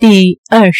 第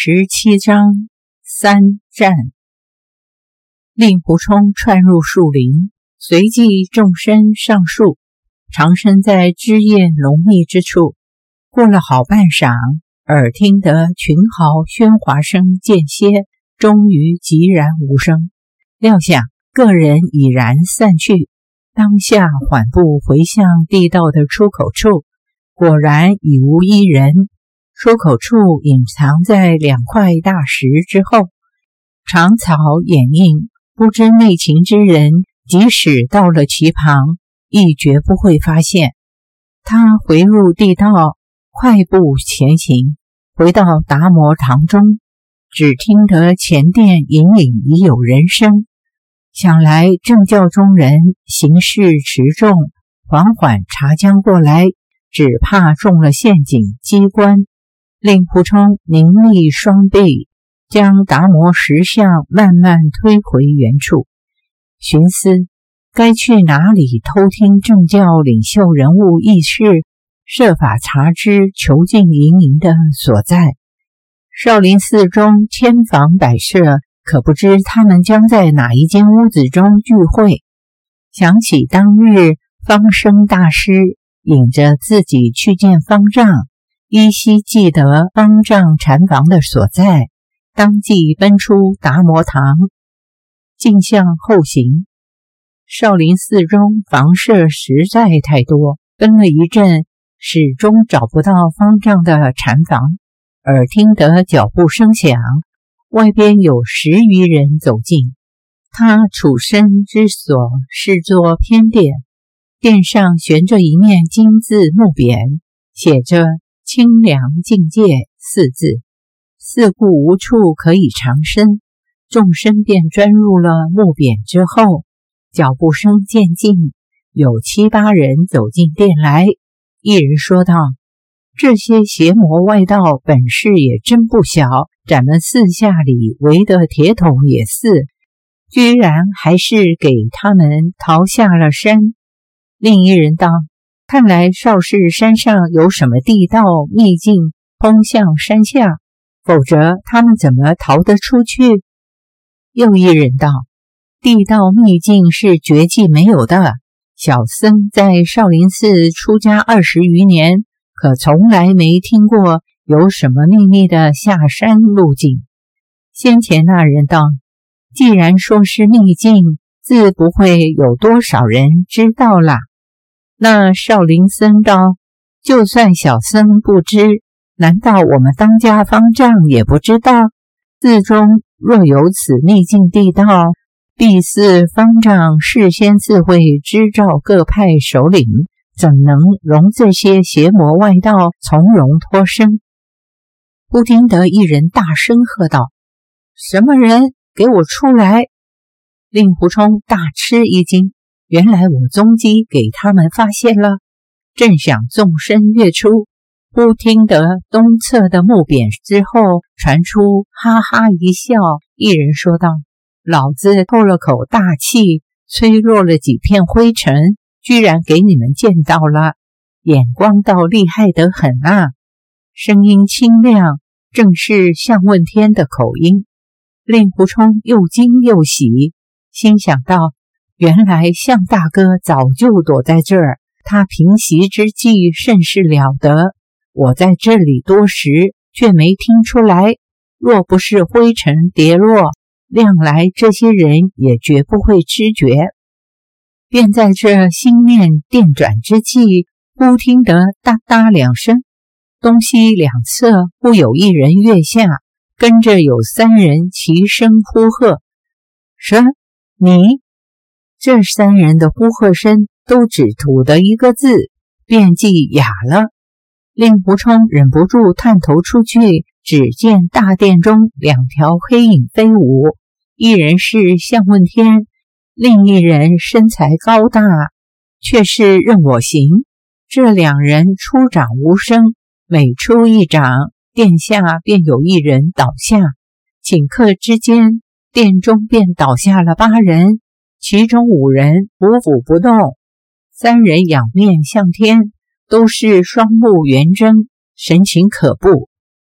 27章三战。令狐冲窜入树林，随即纵身上树，藏身在枝叶浓密之处。过了好半晌，耳听得群豪喧哗声渐歇，终于寂然无声。料想个人已然散去，当下缓步回向地道的出口处，果然已无一人。出口处隐藏在2块大石之后，长草掩映，不知内情之人即使到了其旁，亦绝不会发现。他回入地道，快步前行，回到达摩堂中，只听得前殿隐隐已有人声，想来正教中人行事持重，缓缓查将过来，只怕中了陷阱机关。令狐冲凝立双臂，将达摩石像慢慢推回原处，寻思该去哪里偷听正教领袖人物轶事，设法查知囚禁营营的所在。少林寺中千房百舍，可不知他们将在哪一间屋子中聚会。想起当日方生大师引着自己去见方丈，依稀记得方丈禅房的所在，当即奔出达摩堂，径向后行。少林寺中房舍实在太多，奔了一阵，始终找不到方丈的禅房。耳听得脚步声响，外边有10余人走近。他处身之所是座偏殿，殿上悬着一面金字木匾，写着清凉境界4字，四顾无处可以藏身，纵身便钻入了木匾之后。脚步声渐近，有7、8人走进殿来。一人说道：这些邪魔外道本事也真不小，咱们四下里围的铁桶也似，居然还是给他们逃下了山。另一人道：看来少室山上有什么地道秘境通向山下，否则他们怎么逃得出去？又一人道：地道秘境是绝技没有的，小僧在少林寺出家20余年，可从来没听过有什么秘密的下山路径。先前那人道：既然说是秘境，自不会有多少人知道啦。那少林僧道：就算小僧不知，难道我们当家方丈也不知道？寺中若有此秘境地道，必似方丈事先自会支召各派首领，怎能容这些邪魔外道从容脱身？忽听得一人大声喝道：什么人，给我出来！令狐冲大吃一惊，原来我踪迹给他们发现了，正想纵身跃出，忽听得东侧的木匾之后传出哈哈一笑。一人说道：老子透了口大气，吹落了几片灰尘，居然给你们见到了，眼光倒厉害得很啊！声音清亮，正是向问天的口音。令狐冲又惊又喜，心想到：原来向大哥早就躲在这儿，他平息之计甚是了得，我在这里多时却没听出来，若不是灰尘跌落，量来这些人也绝不会知觉。便在这心念电转之际，忽听得哒哒2声，东西两侧忽有一人跃下，跟着有3人齐声呼喝：什？你？这3人的呼喝声都只吐得一个字，便即哑了。令狐冲忍不住探头出去，只见大殿中2条黑影飞舞，一人是向问天，另一人身材高大，却是任我行。这2人出掌无声，每出一掌，殿下便有一人倒下，顷刻之间，殿中便倒下了8人，其中5人匍匐不动，3人仰面向天，都是双目圆睁，神情可怖。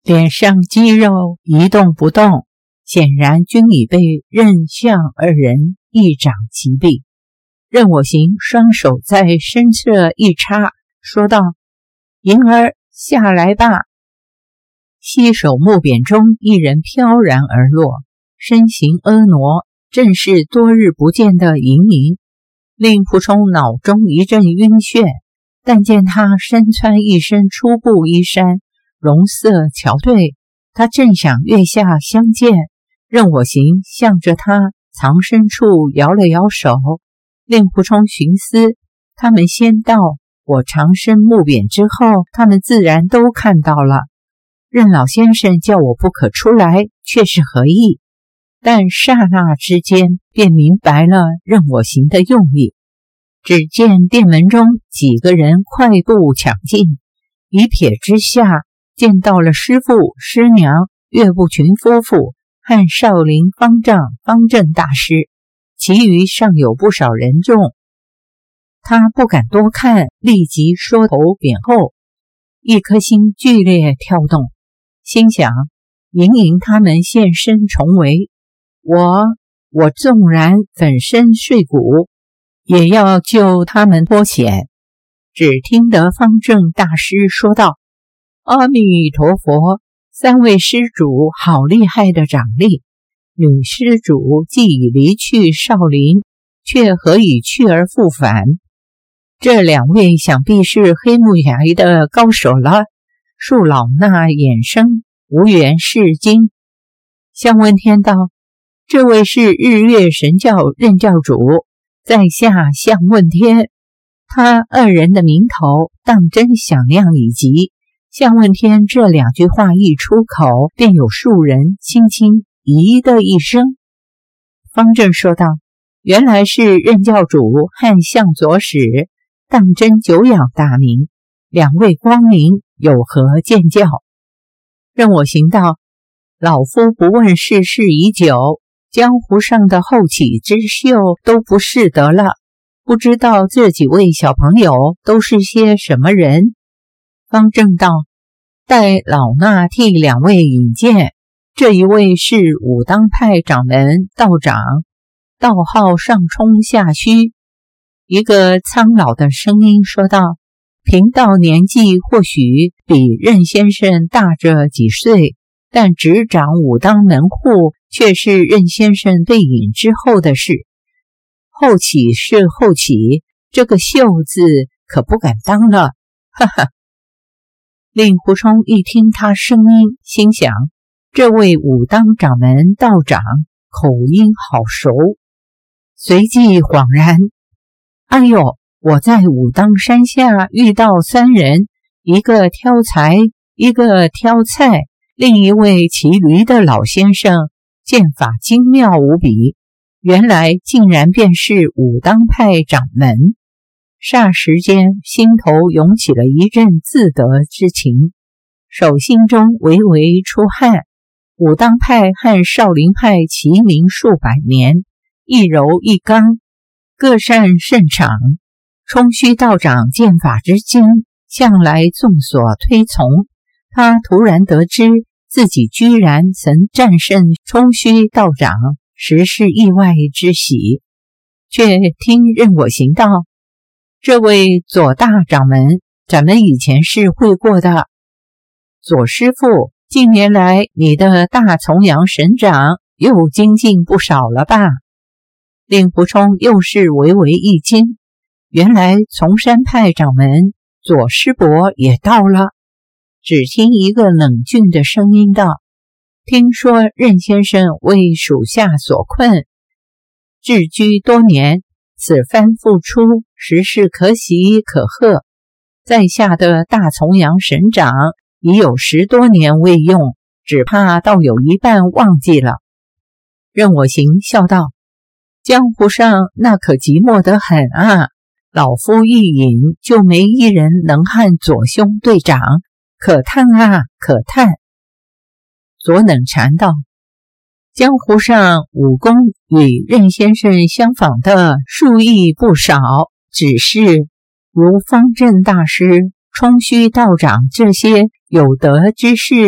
脸上肌肉一动不动，显然均已被任相二人一掌击毙。任我行双手在身侧一插，说道：银儿下来吧。西手木匾中一人飘然而落，身形婀娜，正是多日不见的盈盈。令蒲冲脑中一阵晕眩，但见他身穿一身初布衣衫，容色憔悴，他正想跃下相见，任我行向着他藏身处摇了摇手。令蒲冲寻思，他们先到，我长身木匾之后，他们自然都看到了。任老先生叫我不可出来，却是何意？但刹那之间便明白了任我行的用意。只见店门中几个人快步抢进，一瞥之下见到了师父、师娘、岳不群夫妇和少林方丈方正大师，其余尚有不少人众。他不敢多看，立即缩头扁后，一颗心剧烈跳动，心想盈盈他们现身重围，我纵然粉身碎骨，也要救他们脱险。只听得方正大师说道：阿弥陀佛，三位施主好厉害的掌力，女施主既已离去少林，却何以去而复返？这两位想必是黑木崖的高手了，恕老衲眼生，无缘试经。向问天道：这位是日月神教任教主，在下向问天。他二人的名头当真响亮以及，向问天这两句话一出口，便有数人轻轻咦的一声。方正说道：原来是任教主和向左使，当真久仰大名，两位光临，有何见教？任我行道：老夫不问世事已久，江湖上的后起之秀都不识得了，不知道这几位小朋友都是些什么人？方正道：待老衲替两位引荐，这一位是武当派掌门道长，道号上冲下虚。一个苍老的声音说道：贫道年纪或许比任先生大着几岁，但执掌武当门户却是任先生被引之后的事。后起是后起，这个秀字可不敢当了，哈哈。令狐冲一听他声音，心想这位武当掌门道长口音好熟，随即恍然，哎呦，我在武当山下遇到三人，一个挑柴，一个挑菜，另一位骑驴的老先生，剑法精妙无比，原来竟然便是武当派掌门。霎时间心头涌起了一阵自得之情，手心中微微出汗。武当派和少林派齐名数百年，一柔一刚，各擅胜场。冲虚道长剑法之精，向来众所推崇，他突然得知自己居然曾战胜冲虚道长，实是意外之喜。却听任我行道：这位左大掌门，咱们以前是会过的。左师父，近年来你的大从阳神掌又精进不少了吧？令狐冲又是微微一惊，原来从山派掌门左师伯也到了。只听一个冷峻的声音道：听说任先生为属下所困，滞居多年，此番复出，实是可喜可贺。在下的大从阳神掌已有10多年未用，只怕倒有一半忘记了。任我行笑道：江湖上那可寂寞得很啊，老夫一饮就没一人能和左兄对掌，可叹啊可叹。左冷禅道：江湖上武功与任先生相仿的数亦不少，只是如方正大师、冲虚道长这些有德之士，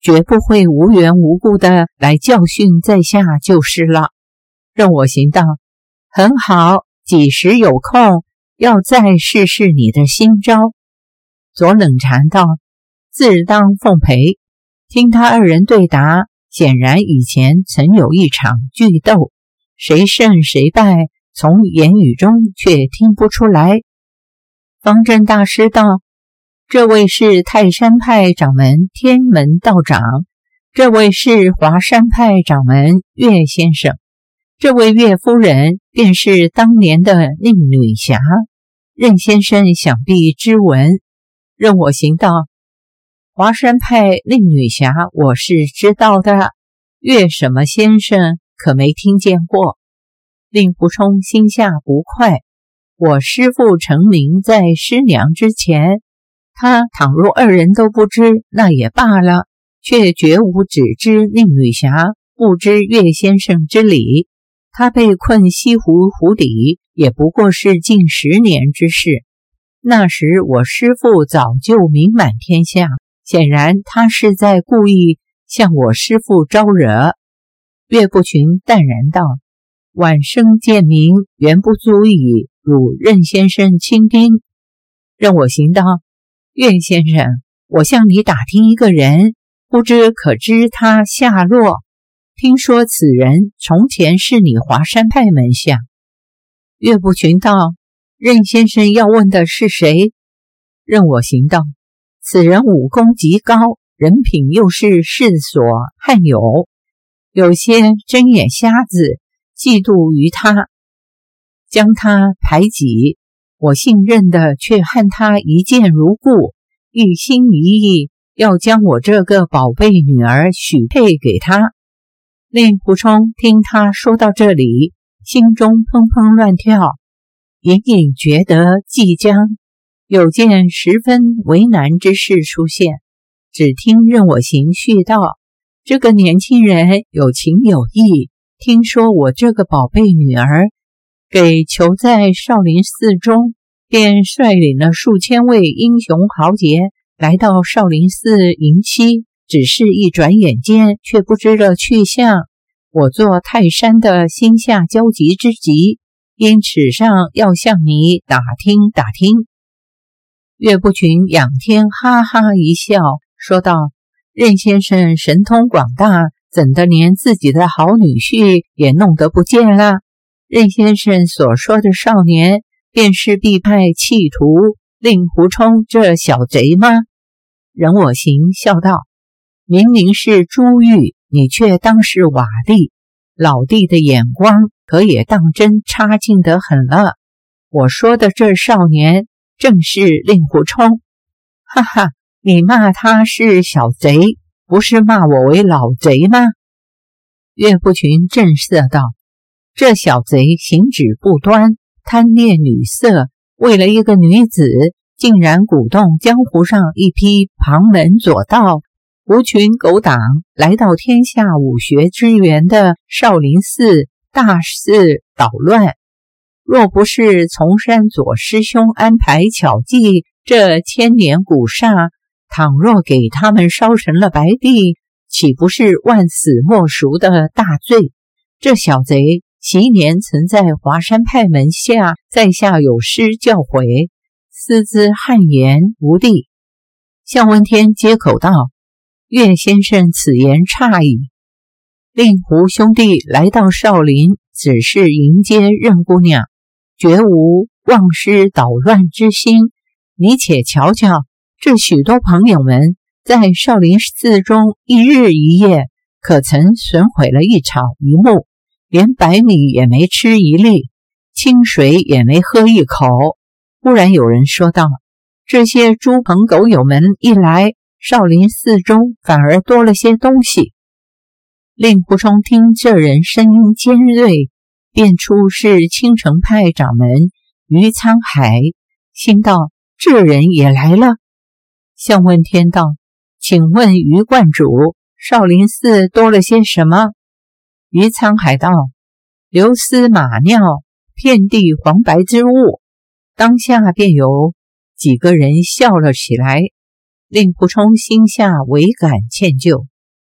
绝不会无缘无故的来教训在下就是了。任我行道：很好，几时有空要再试试你的新招。左冷禅道：自当奉陪。听他二人对答，显然以前曾有一场巨斗，谁胜谁败，从言语中却听不出来。方正大师道：这位是泰山派掌门天门道长，这位是华山派掌门岳先生，这位岳夫人便是当年的宁女侠，任先生想必知闻。任我行道：华山派宁女侠我是知道的，岳什么先生可没听见过。令狐冲心下不快，我师父成名在师娘之前，他倘若二人都不知那也罢了，却绝无只知宁女侠不知岳先生之理。他被困西湖湖底也不过是近10年之事，那时我师父早就名满天下，显然他是在故意向我师父招惹。岳不群淡然道：晚生见名原不足以辱任先生亲丁。任我行道：岳先生，我向你打听一个人，不知可知他下落？听说此人从前是你华山派门下。岳不群道：任先生要问的是谁？任我行道：此人武功极高，人品又是世所罕有，有些睁眼瞎子嫉妒于他，将他排挤。我信任的却和他一见如故，一心一意要将我这个宝贝女儿许配给他。令狐冲听他说到这里，心中砰砰乱跳，隐隐觉得即将有件十分为难之事出现。只听任我行续道：这个年轻人有情有义，听说我这个宝贝女儿给囚在少林寺中，便率领了数千位英雄豪杰来到少林寺迎妻，只是一转眼间却不知了去向。我做泰山的心下焦急之极，因此上要向你打听打听。岳不群仰天哈哈一笑，说道：任先生神通广大，怎的连自己的好女婿也弄得不见了？任先生所说的少年，便是必派企图令狐冲这小贼吗？任我行笑道：明明是珠玉，你却当是瓦砾，老弟的眼光可也当真差劲得很了。我说的这少年正是令狐冲。哈哈，你骂他是小贼，不是骂我为老贼吗？岳不群正色道：这小贼行止不端，贪恋女色，为了一个女子，竟然鼓动江湖上一批旁门左道、狐群狗党，来到天下武学之源的少林寺大肆捣乱。若不是从山左师兄安排巧计这千年古刹，倘若给他们烧成了白地，岂不是万死莫赎的大罪？这小贼昔年曾在华山派门下，在下有失教诲，私自汗颜无地。向问天接口道：岳先生此言差矣。令狐兄弟来到少林，只是迎接任姑娘，绝无忘失捣乱之心。你且瞧瞧，这许多朋友们在少林寺中一日一夜，可曾损毁了一草一木，连白米也没吃一粒，清水也没喝一口。忽然有人说道：这些猪朋狗友们一来，少林寺中反而多了些东西。令狐冲听这人声音尖锐，辨出是青城派掌门于沧海，心道：这人也来了。向问天道：请问于观主，少林寺多了些什么？于沧海道：流丝马尿，遍地黄白之物。当下便有几个人笑了起来。令狐冲心下唯感歉疚，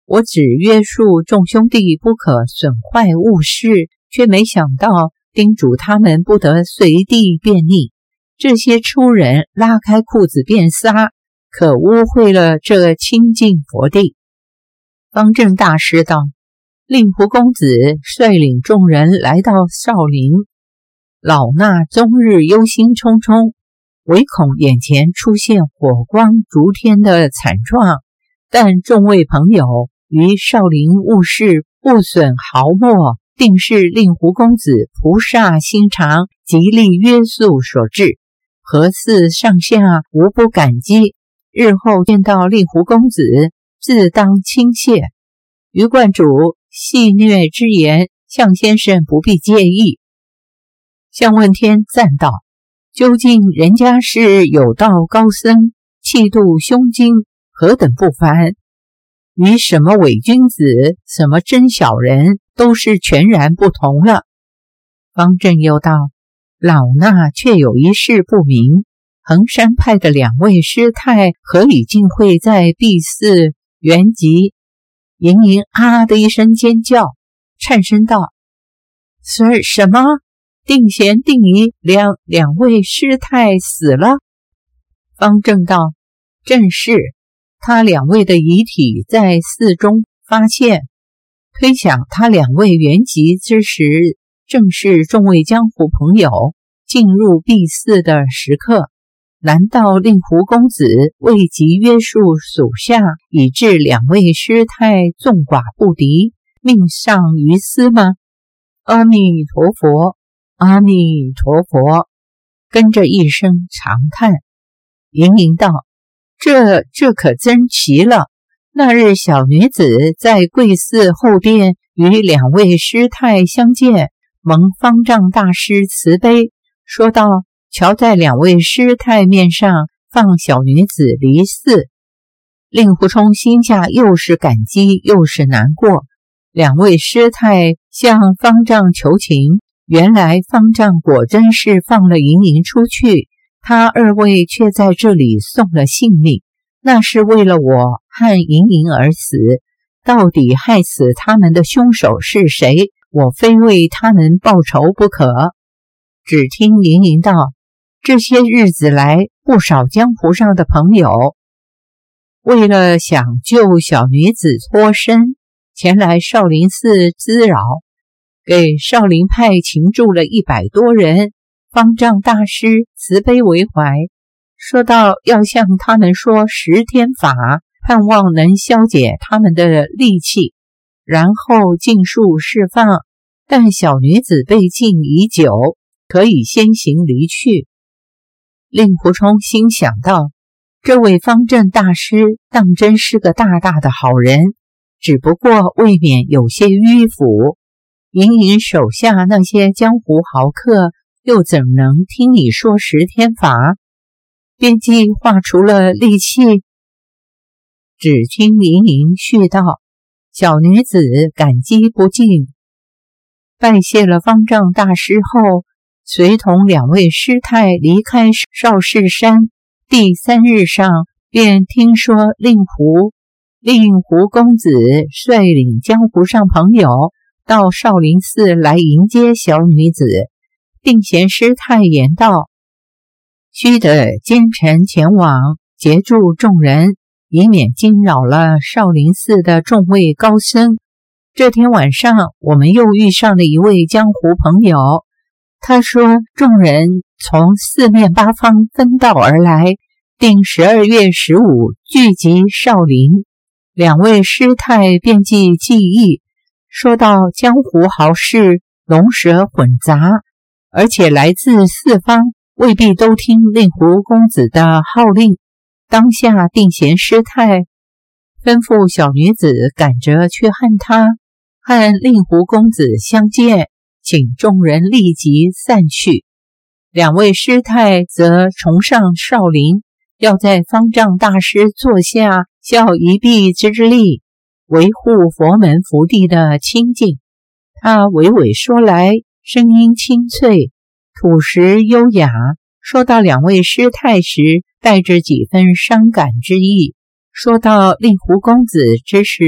我只约束众兄弟不可损坏物事，却没想到叮嘱他们不得随地便溺。这些粗人拉开裤子便撒，可污秽了这清净佛地。方正大师道：令狐公子率领众人来到少林，老衲终日忧心忡忡，唯恐眼前出现火光烛天的惨状，但众位朋友于少林务事不损毫末，定是令狐公子菩萨心肠极力约束所致，何似上下无不感激，日后见到令狐公子自当倾谢。余观主戏谑之言，向先生不必介意。向问天赞道：究竟人家是有道高僧，气度胸襟何等不凡，与什么伪君子，什么真小人，都是全然不同了。方正又道：老衲却有一事不明，衡山派的2位师太何以竟会在避寺圆寂？盈盈啊的一声尖叫，颤声道：什么？定贤定仪两位师太死了？方正道：正是，他2位的遗体在寺中发现，推想他2位圆寂之时，正是众位江湖朋友进入避寺的时刻。难道令狐公子未及约束属下，以致2位师太众寡不敌，命丧于斯吗？阿弥陀佛，阿弥陀佛。跟着一声长叹。盈盈道：这可真奇了。那日小女子在贵寺后殿与2位师太相见，蒙方丈大师慈悲，说道：瞧在2位师太面上，放小女子离寺。令狐冲心下又是感激又是难过。2位师太向方丈求情，原来方丈果真是放了盈盈出去，他2位却在这里送了性命，那是为了我和盈盈而死。到底害死他们的凶手是谁？我非为他们报仇不可。只听盈盈道：这些日子来，不少江湖上的朋友为了想救小女子脱身，前来少林寺滋扰，给少林派擒住了100多人。方丈大师慈悲为怀，说道要向他们说10天法，盼望能消解他们的戾气，然后尽数释放。但小女子被禁已久，可以先行离去。令狐冲心想到，这位方正大师当真是个大大的好人，只不过未免有些迂腐。盈盈手下那些江湖豪客又怎能听你说10天法？便计划除了戾气。只听盈盈续道：小女子感激不尽，拜谢了方丈大师后，随同2位师太离开少室山。第3日上，便听说令狐公子率领江湖上朋友到少林寺来迎接小女子。定贤师太言道：须得奸臣前往截住众人，以免惊扰了少林寺的众位高僧。这天晚上，我们又遇上了一位江湖朋友，他说众人从4面8方分道而来，定12月15聚集少林。2位师太便记记忆，说到江湖豪士龙蛇混杂，而且来自4方，未必都听令狐公子的号令。当下定贤师太吩咐小女子赶着去和令狐公子相见，请众人立即散去。2位师太则重上少林，要在方丈大师座下效一臂之力，维护佛门福地的清净。他娓娓说来，声音清脆，朴实优雅，说到2位师太时，带着几分伤感之意。说到令狐公子之时，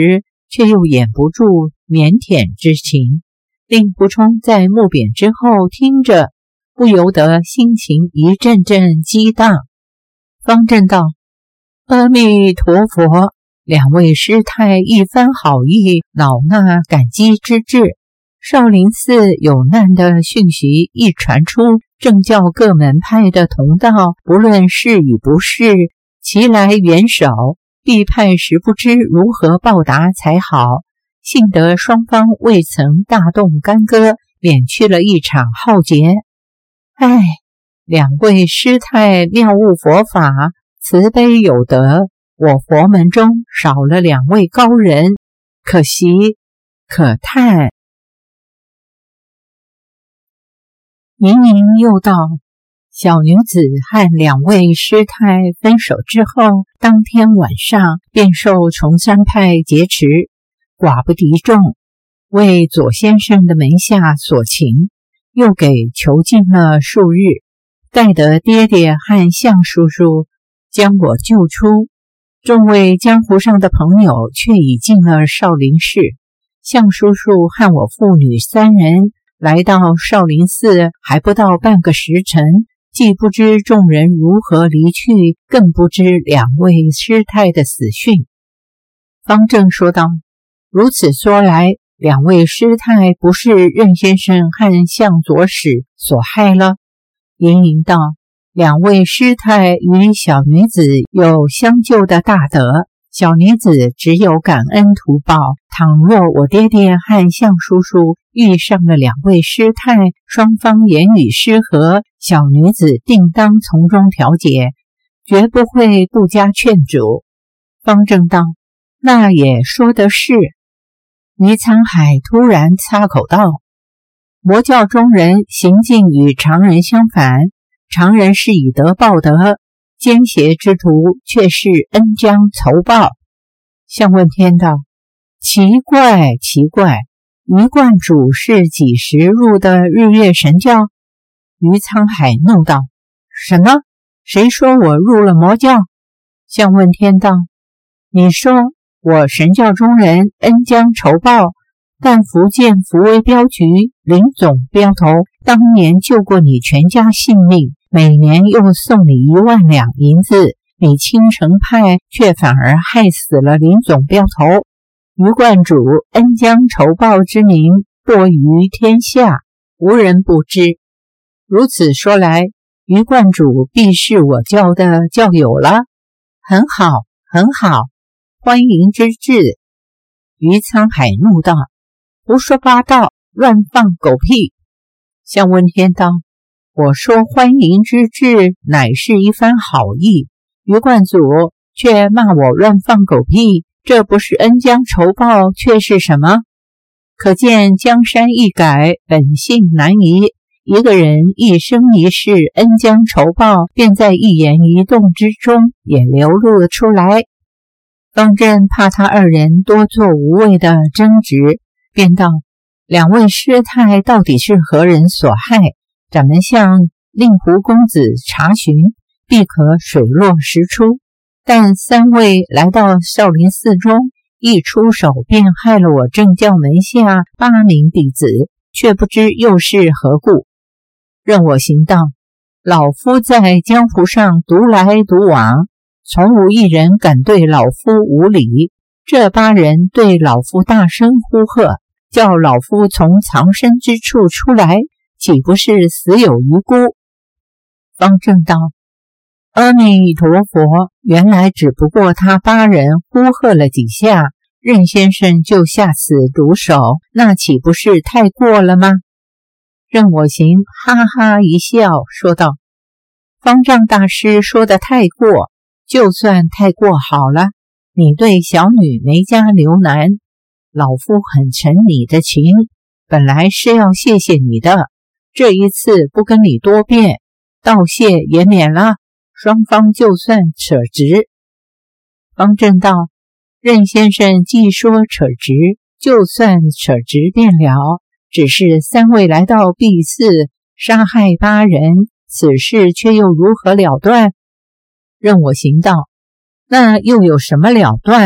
却又掩不住腼腆之情。令狐冲在目扁之后听着，不由得心情一阵阵激荡。方正道：阿弥陀佛，两位师太一番好意，老衲感激之至。少林寺有难的讯息一传出，正叫各门派的同道，不论是与不是，其来援手，必派时不知如何报答才好。幸得双方未曾大动干戈，免去了一场浩劫。唉，两位师太妙悟佛法，慈悲有德，我佛门中少了两位高人，可惜可叹。盈盈又道：小女子和两位师太分手之后，当天晚上便受崇山派劫持，寡不敌众，为左先生的门下所擒，又给囚禁了数日，待得爹爹和向叔叔将我救出。众位江湖上的朋友却已进了少林寺，向叔叔和我父女三人来到少林寺还不到半个时辰，既不知众人如何离去，更不知两位师太的死讯。方正说道：如此说来，两位师太不是任先生和向左使所害了？盈盈道：两位师太与小女子有相救的大德，小女子只有感恩图报。倘若我爹爹和向叔叔遇上了两位师太，双方言语失和，小女子定当从中调解，绝不会不加劝阻。方正道：那也说得是。于沧海突然插口道：魔教中人行径与常人相反，常人是以德报德，奸邪之徒却是恩将仇报。向问天道：奇怪奇怪，于观主是几时入的日月神教？于沧海怒道：什么？谁说我入了魔教？向问天道：你说我神教中人恩将仇报，但福建福威镖局林总镖头当年救过你全家性命，每年又送你1万两银子，你青城派却反而害死了林总镖头。于观主恩将仇报之名播于天下，无人不知。如此说来，于观主必是我教的教友了。很好很好，欢迎之至。于沧海怒道：胡说八道，乱放狗屁。向问天道：我说欢迎之至，乃是一番好意，于观主却骂我乱放狗屁，这不是恩将仇报，却是什么？可见江山易改，本性难移。一个人一生一世恩将仇报，便在一言一动之中也流露了出来。方正怕他二人多做无谓的争执，便道：两位师太到底是何人所害？咱们向令狐公子查询，必可水落石出。但三位来到少林寺中，一出手便害了我正教门下8名弟子，却不知又是何故。任我行道，老夫在江湖上独来独往，从无一人敢对老夫无礼。这8人对老夫大声呼喝，叫老夫从藏身之处出来，岂不是死有余辜？方正道：阿弥陀佛，原来只不过他8人呼喝了几下，任先生就下此毒手，那岂不是太过了吗？任我行哈哈一笑，说道：方丈大师说的太过，就算太过好了，你对小女没加留难，老夫很承你的情，本来是要谢谢你的，这一次不跟你多辩，道谢也免了，双方就算扯直。方正道：任先生既说扯直，就算扯直便了，只是3位来到敝寺杀害8人，此事却又如何了断？任我行道：那又有什么了断？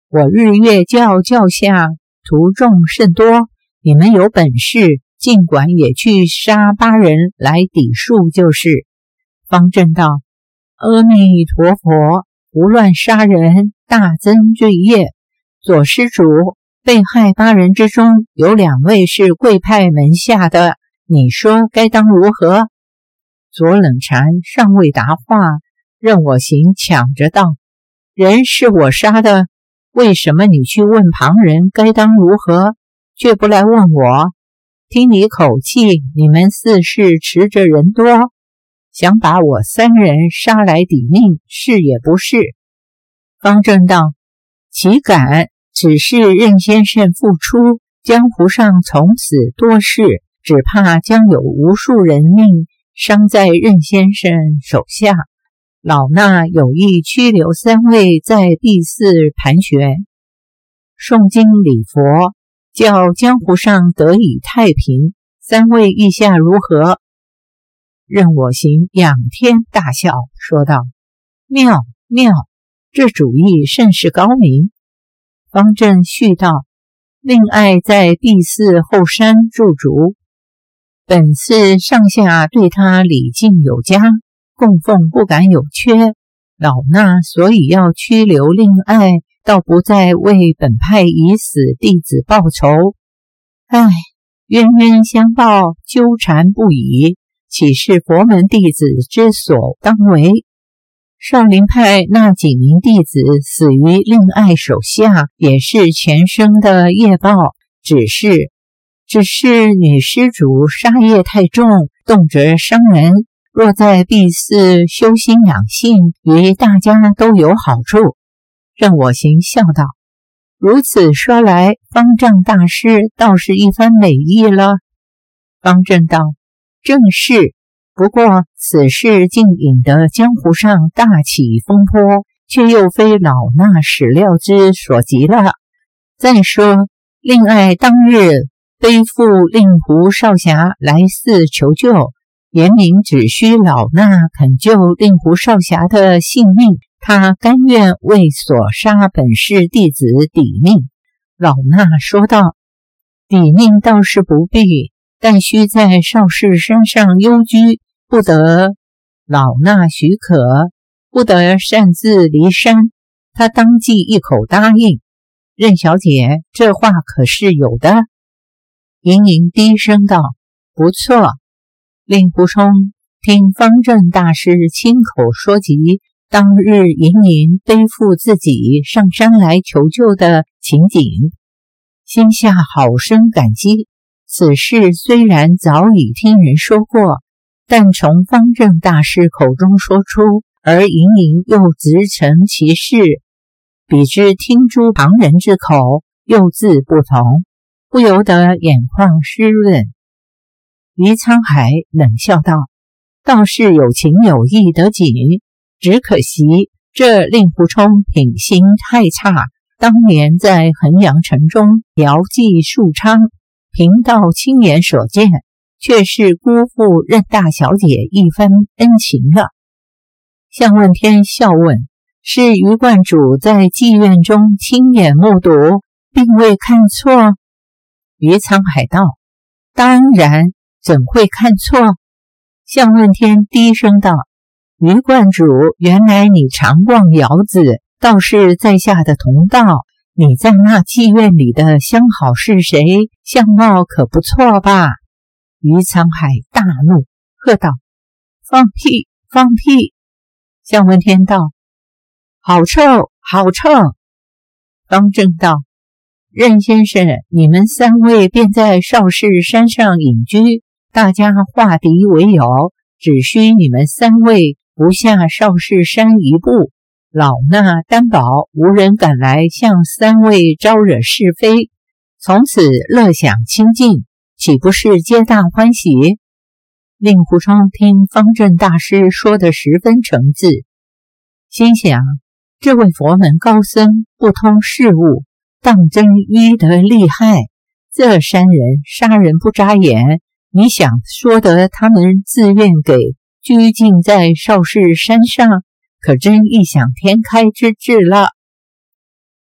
我日月教教下徒众甚多，你们有本事尽管也去杀8人来抵数就是。方正道：阿弥陀佛，胡乱杀人，大增罪业。左施主，被害8人之中有2位是贵派门下的，你说该当如何？左冷禅尚未答话，任我行抢着道：人是我杀的，为什么你去问旁人该当如何，却不来问我？听你口气，你们似是持着人多，想把我3人杀来抵命，是也不是？方正道：岂敢，只是任先生复出，江湖上从此多事，只怕将有无数人命伤在任先生手下。老衲有意拘留3位在避寺盘旋，诵经礼佛，叫江湖上得以太平。3位意下如何？任我行仰天大笑，说道：妙妙，这主意甚是高明。方正续道：令爱在避寺后山驻足，本寺上下对他礼敬有加，供奉不敢有缺。老衲所以要拘留令爱，倒不再为本派已死弟子报仇。唉，冤冤相报，纠缠不已，岂是佛门弟子之所当为？少林派那几名弟子死于令爱手下，也是前生的业报，只是女施主杀业太重，动辄伤人，若在避寺修心养性，与大家都有好处。任我行笑道：如此说来，方丈大师倒是一番美意了。方正道：正是，不过此事竟引得江湖上大起风波，却又非老衲始料之所及了。再说令爱当日背负令狐少侠来寺求救，言明只需老衲肯救令狐少侠的性命，他甘愿为所杀本市弟子抵命。老衲说道：抵命倒是不必，但须在少室山上幽居，不得老衲许可，不得擅自离山。他当即一口答应。任小姐，这话可是有的？盈盈低声道：不错。令狐冲听方正大师亲口说及当日盈盈背负自己上山来求救的情景，心下好生感激。此事虽然早已听人说过，但从方正大师口中说出，而盈盈又直陈其事，比之听诸旁人之口，又自不同，不由得眼眶湿润。于沧海冷笑道：倒是有情有义得紧，只可惜这令狐冲品行太差，当年在衡阳城中调剂树昌，贫道亲眼所见，却是辜负任大小姐一番恩情了。向问天笑问：是余观主在妓院中亲眼目睹，并未看错？于沧海道：当然，怎会看错？向问天低声道：余观主，原来你常逛窑子，倒是在下的同道。你在那妓院里的相好是谁？相貌可不错吧？于沧海大怒，喝道：放屁放屁！向问天道：好臭好臭！方正道：任先生，你们3位便在少室山上隐居，大家化敌为友，只需你们3位不下少室山一步，老衲担保无人敢来向3位招惹是非，从此乐享清静，岂不是皆大欢喜？令狐冲听方正大师说得十分诚挚，心想这位佛门高僧不通事物，当真迂得厉害。这3人杀人不眨眼，你想说得他们自愿给拘禁在少室山上，可真异想天开之至了。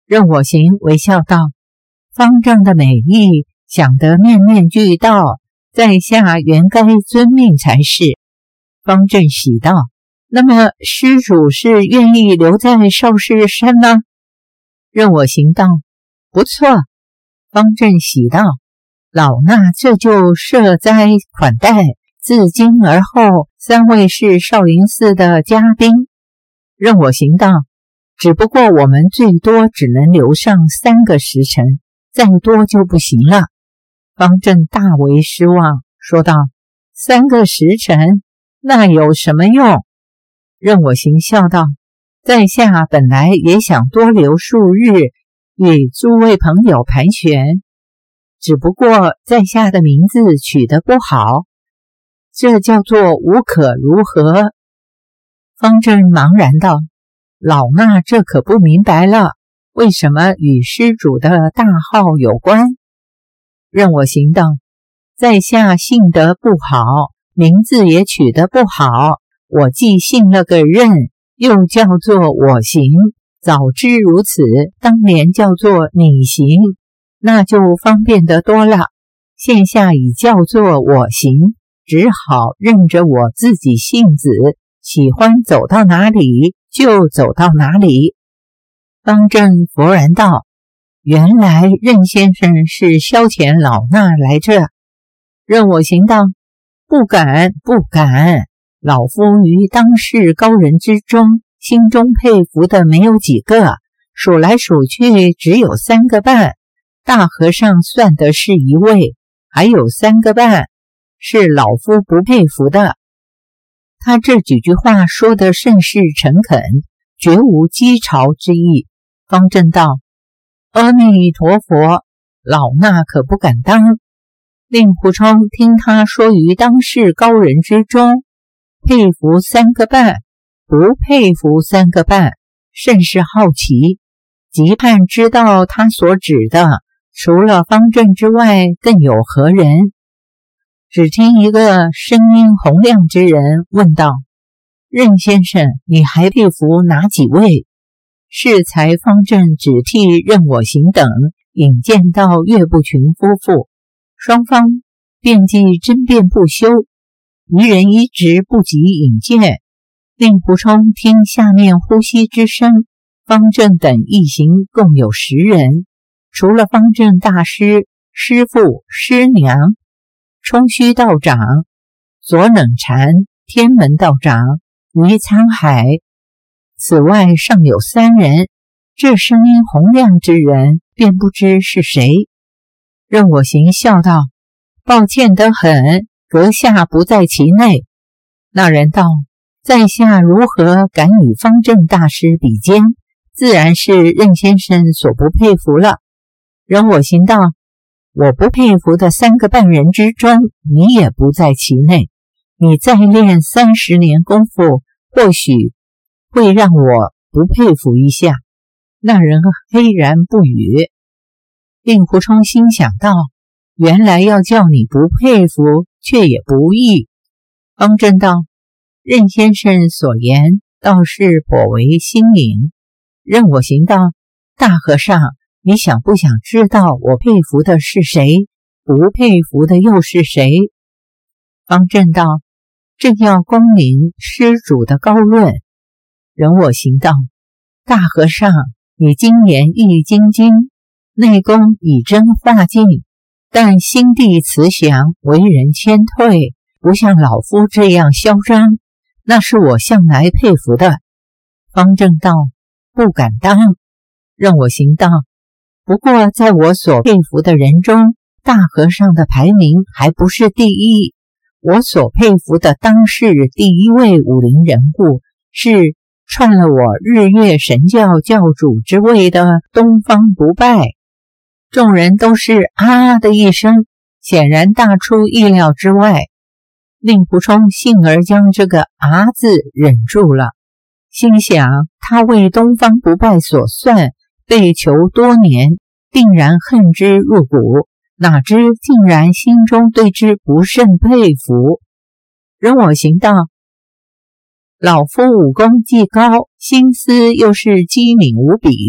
任我行微笑道：方丈的美意想得面面俱到，在下原该遵命才是。方正喜道：那么施主是愿意留在少室山吗？任我行道：不错。方正喜道：老衲这就设斋款待，自今而后3位是少林寺的嘉宾。任我行道：只不过我们最多只能留上3个时辰，再多就不行了。方正大为失望，说道：3个时辰，那有什么用？任我行笑道：在下本来也想多留数日，与诸位朋友盘旋，只不过在下的名字取得不好，这叫做无可如何。方正茫然道：老衲这可不明白了，为什么与施主的大号有关？任我行道：在下性德不好，名字也取得不好，我既信了个任，又叫做我行，早知如此，当年叫做你行，那就方便得多了。现下已叫做我行，只好任着我自己性子，喜欢走到哪里就走到哪里。方正勃然道：原来任先生是消遣老衲来这。任我行道：不敢不敢，老夫于当世高人之中，心中佩服的没有几个，数来数去只有3个半，大和尚算得是一位，还有3个半是老夫不佩服的。他这几句话说得甚是诚恳，绝无讥嘲之意。方正道：阿弥陀佛，老衲可不敢当。令狐冲听他说于当世高人之中，佩服3个半，不佩服3个半，甚是好奇，急盼知道他所指的除了方正之外更有何人。只听一个声音洪亮之人问道：任先生，你还佩服哪几位？适才方正只替任我行等引荐到岳不群夫妇，双方辩计争辩不休，一人一直不及引荐。令狐冲听下面呼吸之声，方正等一行共有10人，除了方正大师、师父、师娘、冲虚道长、左冷禅、天门道长、于沧海，此外尚有3人，这声音洪亮之人便不知是谁。任我行笑道：抱歉得很，阁下不在其内。那人道：在下如何敢与方正大师比肩，自然是任先生所不佩服了。任我行道：我不佩服的3个半人之中，你也不在其内。你再练30年功夫，或许会让我不佩服一下。那人黑然不语。令狐冲心想道：原来要叫你不佩服，却也不易。方正道：任先生所言倒是颇为新颖。任我行道：大和尚，你想不想知道我佩服的是谁，不佩服的又是谁？方正道：正要恭临施主的高论。任我行道：大和尚，你今年易筋经，内功以真化境，但心地慈祥，为人谦退，不像老夫这样嚣张，那是我向来佩服的。方正道：不敢当。任我行道：不过在我所佩服的人中，大和尚的排名还不是第一。我所佩服的当世第1位武林人物，是串了我日月神教教主之位的东方不败。众人都是啊的一声，显然大出意料之外。令狐冲幸而将这个啊字忍住了，心想他为东方不败所算，被囚多年，定然恨之入骨，哪知竟然心中对之不甚佩服。任我行道：老夫武功既高，心思又是机敏无比，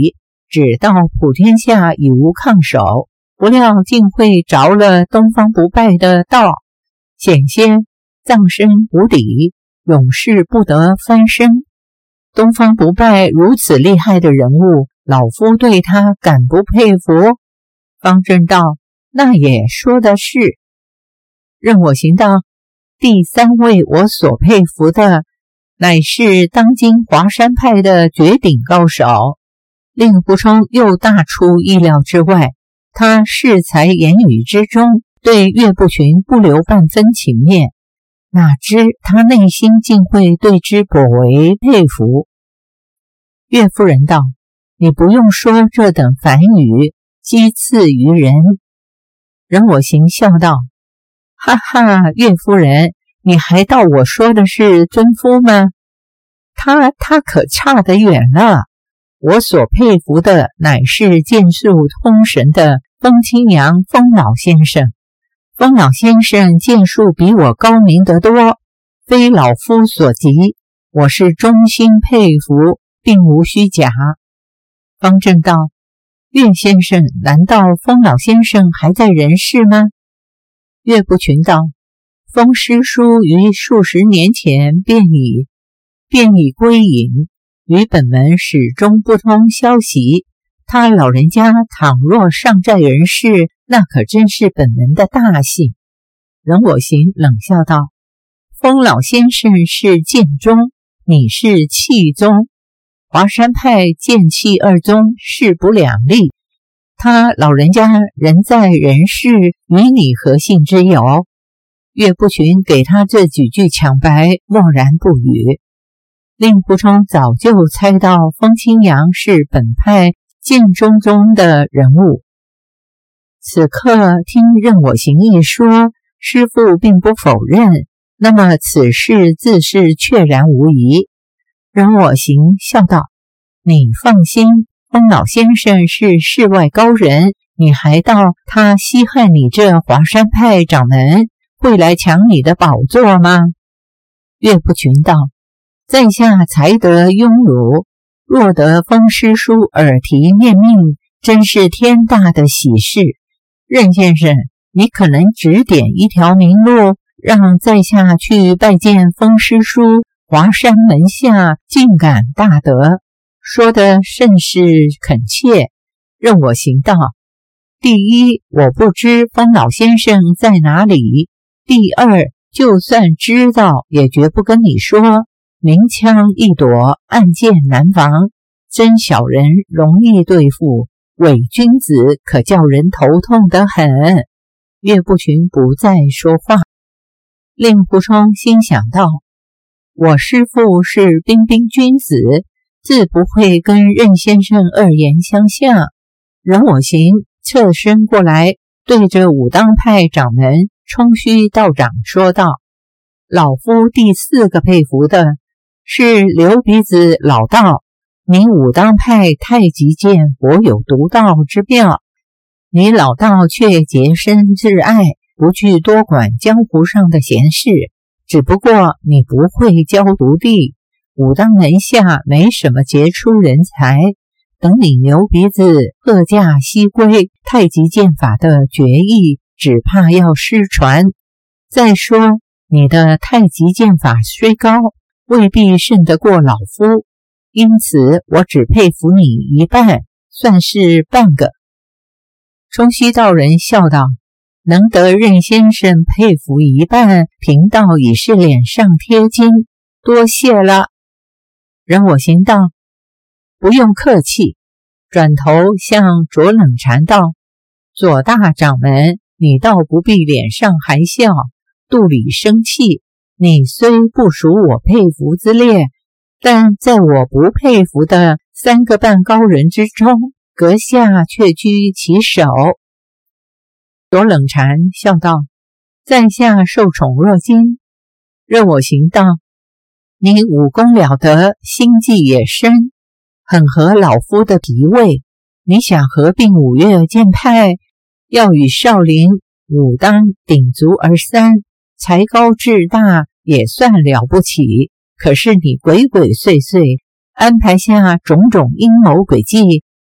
只道普天下已无抗手，不料竟会着了东方不败的道，险些葬身谷底，永世不得翻身。东方不败如此厉害的人物，老夫对他敢不佩服？方正道：那也说的是。任我行道：第三位我所佩服的，乃是当今华山派的绝顶高手。令狐冲又大出意料之外，他适才言语之中，对岳不群不留半分情面，哪知他内心竟会对之颇为佩服。岳夫人道：你不用说这等凡语，讥刺于人。任我行笑道：哈哈，岳夫人，你还道我说的是尊夫吗？他可差得远了。我所佩服的乃是剑术通神的风清扬风老先生。风老先生剑术比我高明得多，非老夫所及，我是衷心佩服，并无虚假。方正道：岳先生，难道风老先生还在人世吗？岳不群道：风师叔于数十年前便已归隐，与本门始终不通消息。他老人家倘若尚在人世，那可真是本门的大幸。任我行冷笑道：风老先生是剑宗，你是气宗，华山派剑气二宗势不两立，他老人家人在人世，与你何姓之有？岳不群给他这几句抢白，默然不语。令狐冲早就猜到风清扬是本派剑宗中的人物，此刻听任我行一说，师父并不否认，那么此事自是确然无疑。任我行笑道：你放心，风老先生是世外高人，你还道他稀罕你这华山派掌门，会来抢你的宝座吗？岳不群道：在下才得拥辱，若得风师叔耳提面命，真是天大的喜事。任先生，你可能指点一条明路，让在下去拜见风师叔，华山门下尽感大德。说得甚是恳切。任我行道：第一，我不知风老先生在哪里；第二，就算知道，也绝不跟你说。明枪易躲，暗箭难防，真小人容易对付，伪君子可叫人头痛得很。岳不群不再说话。令狐冲心想道：我师父是彬彬君子，自不会跟任先生恶言相向。任我行侧身过来，对着武当派掌门冲虚道长说道：老夫第四个佩服的是刘鼻子老道，你武当派太极剑颇有独到之妙，你老道却洁身自爱，不去多管江湖上的闲事，只不过你不会教徒弟，武当门下没什么杰出人才，等你牛鼻子鹤驾西归，太极剑法的绝艺只怕要失传。再说你的太极剑法虽高，未必胜得过老夫，因此我只佩服你一半，算是半个。冲虚道人笑道：能得任先生佩服一半，贫道已是脸上贴金，多谢了。任我行道：不用客气。转头向卓冷禅道：左大掌门，你倒不必脸上含笑，肚里生气。你虽不属我佩服之列，但在我不佩服的3个半高人之中，阁下却居其首。卓冷禅笑道：在下受宠若惊。任我行道：你武功了得，心计也深，很合老夫的脾胃。你想合并五岳剑派，要与少林、武当鼎足而三，才高志大也算了不起，可是你鬼鬼祟祟安排下种种阴谋诡计，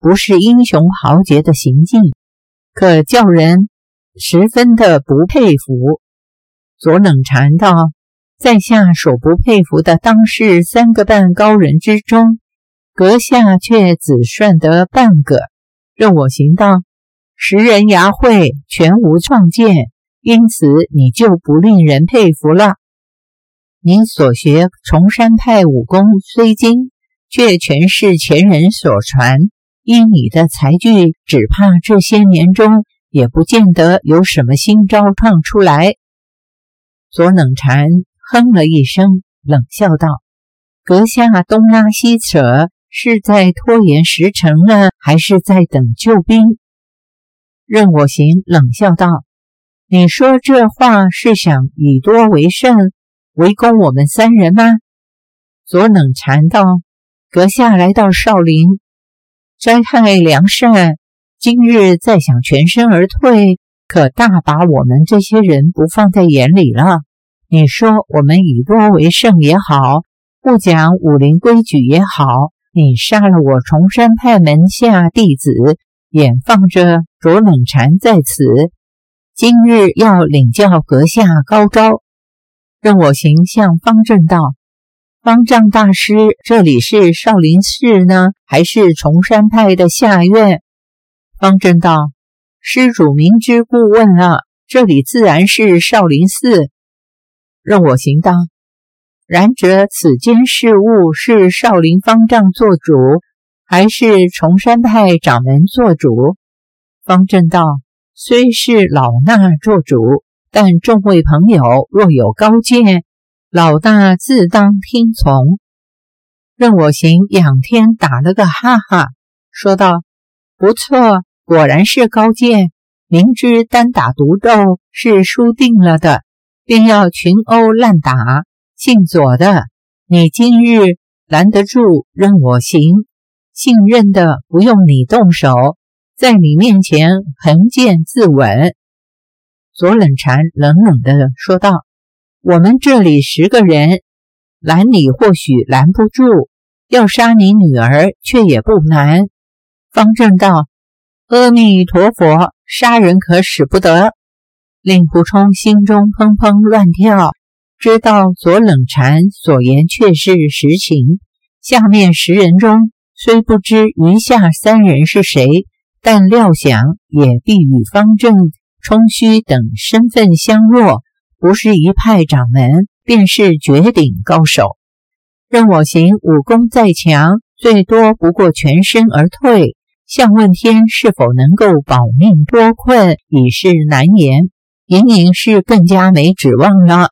不是英雄豪杰的行径，可叫人十分的不佩服。左冷禅道，在下所不佩服的当是3个半高人之中，阁下却只算得半个。任我行道，识人牙慧，全无创建，因此你就不令人佩服了。你所学崇山派武功虽精，却全是前人所传，依你的才具，只怕这些年中也不见得有什么新招创出来。左冷禅哼了一声，冷笑道，阁下东拉西扯，是在拖延时辰呢，还是在等救兵？任我行冷笑道，你说这话是想以多为胜，围攻我们3人吗？左冷禅道，阁下来到少林，灾害良善，今日再想全身而退，可大把我们这些人不放在眼里了。你说我们以多为胜也好，不讲武林规矩也好，你杀了我崇山派门下弟子，眼放着左冷禅在此，今日要领教阁下高招。任我行向方正道，方丈大师，这里是少林寺呢，还是崇山派的下院？方正道，施主明知故问了，这里自然是少林寺。任我行道，然则此间事务是少林方丈做主，还是崇山派掌门做主？方正道，虽是老衲做主，但众位朋友若有高见，老衲自当听从。任我行仰天打了个哈哈，说道，不错，果然是高见，明知单打独斗是输定了的，便要群殴滥打，姓左的，你今日拦得住任我行，信任的不用你动手，在你面前横剑自刎。左冷禅冷冷地说道，我们这里10个人，拦你或许拦不住，要杀你女儿却也不难。方正道，阿弥陀佛，杀人可使不得。令狐冲心中砰砰乱跳，知道左冷禅所言确是实情，下面10人中虽不知余下3人是谁，但料想也必与方正、冲虚等身份相若，不是一派掌门，便是绝顶高手。任我行武功再强，最多不过全身而退，向问天是否能够保命脱困，已是难言，隐隐是更加没指望了。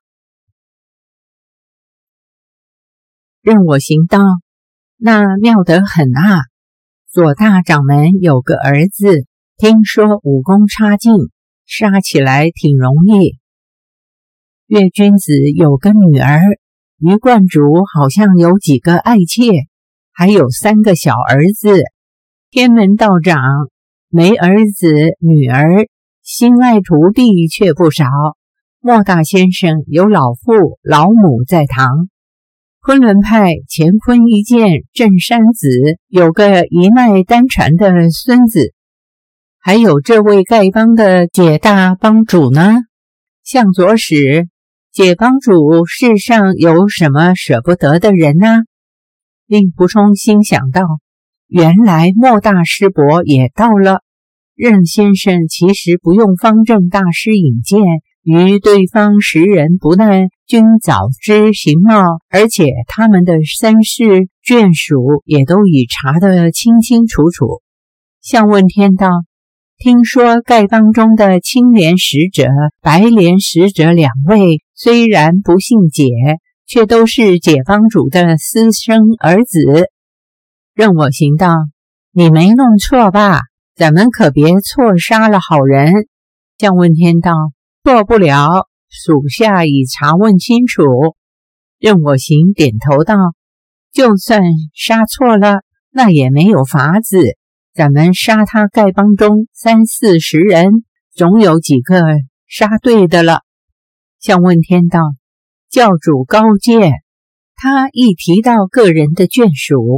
任我行道，那妙得很啊，左大掌门有个儿子，听说武功差劲，杀起来挺容易。岳君子有个女儿，于观主好像有几个爱妾，还有3个小儿子。天门道长没儿子女儿，心爱徒弟却不少。莫大先生有老父老母在堂。昆仑派乾坤一剑镇山子有个一脉单传的孙子，还有这位丐帮的解大帮主呢。向左使，解帮主世上有什么舍不得的人呢？令狐冲心想到，原来莫大师伯也到了。任先生其实不用方正大师引荐，于对方10人不但均早知形貌，而且他们的身世眷属也都已查得清清楚楚。向问天道，听说丐帮中的青莲使者、白莲使者2位，虽然不姓解，却都是解帮主的私生儿子。任我行道，你没弄错吧？咱们可别错杀了好人。向问天道，错不了，属下已查问清楚。任我行点头道，就算杀错了，那也没有法子，咱们杀他丐帮中30-40人，总有几个杀对的了。向问天道，教主高见。他一提到个人的眷属，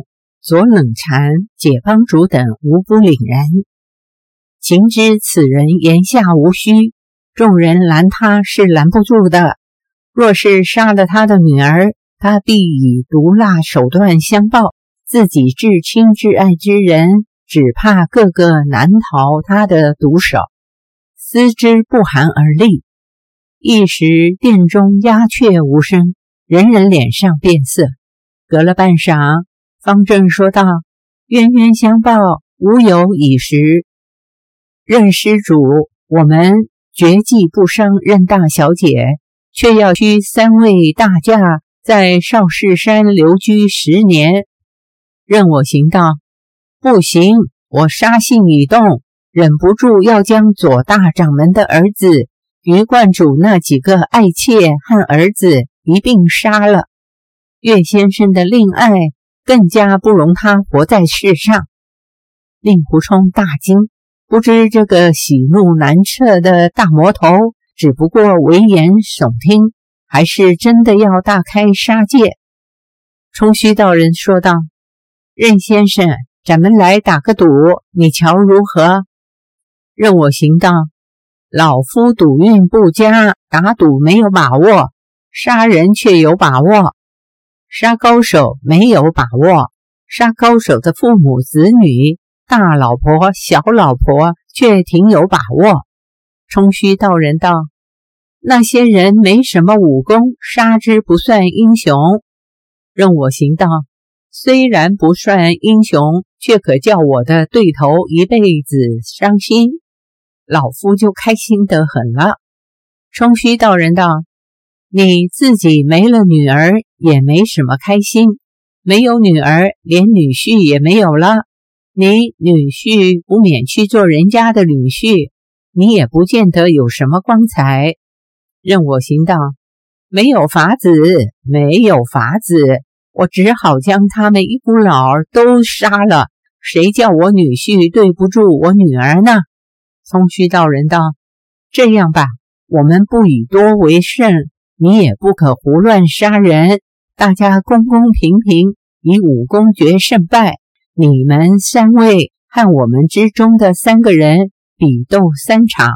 左冷禅、解帮主等无不凛然。情知此人言下无虚，众人拦他是拦不住的。若是杀了他的女儿，他必以毒辣手段相报，自己至亲至爱之人，只怕个个难逃他的毒手。思之不寒而栗。一时殿中鸦雀无声，人人脸上变色。隔了半晌，方正说道：冤冤相报，无有已时。任施主，我们绝技不伤任大小姐，却要需3位大驾在少室山留居10年。任我行道：不行，我杀性已动，忍不住要将左大掌门的儿子于观主那几个爱妾和儿子一并杀了。岳先生的令爱更加不容他活在世上。令狐冲大惊，不知这个喜怒难测的大魔头只不过危言耸听，还是真的要大开杀戒。冲虚道人说道：任先生，咱们来打个赌，你瞧如何？任我行道：老夫赌运不佳，打赌没有把握，杀人却有把握。杀高手没有把握，杀高手的父母子女、大老婆小老婆却挺有把握。冲虚道人道：那些人没什么武功，杀之不算英雄。任我行道：虽然不算英雄，却可叫我的对头一辈子伤心，老夫就开心得很了。冲虚道人道：你自己没了女儿也没什么开心，没有女儿连女婿也没有了，你女婿不免去做人家的女婿，你也不见得有什么光彩。任我行道：没有法子，没有法子，我只好将他们一股脑儿都杀了，谁叫我女婿对不住我女儿呢？冲虚道人道：这样吧，我们不以多为胜，你也不可胡乱杀人，大家公公平平，以武功决胜败。你们3位和我们之中的3个人比斗3场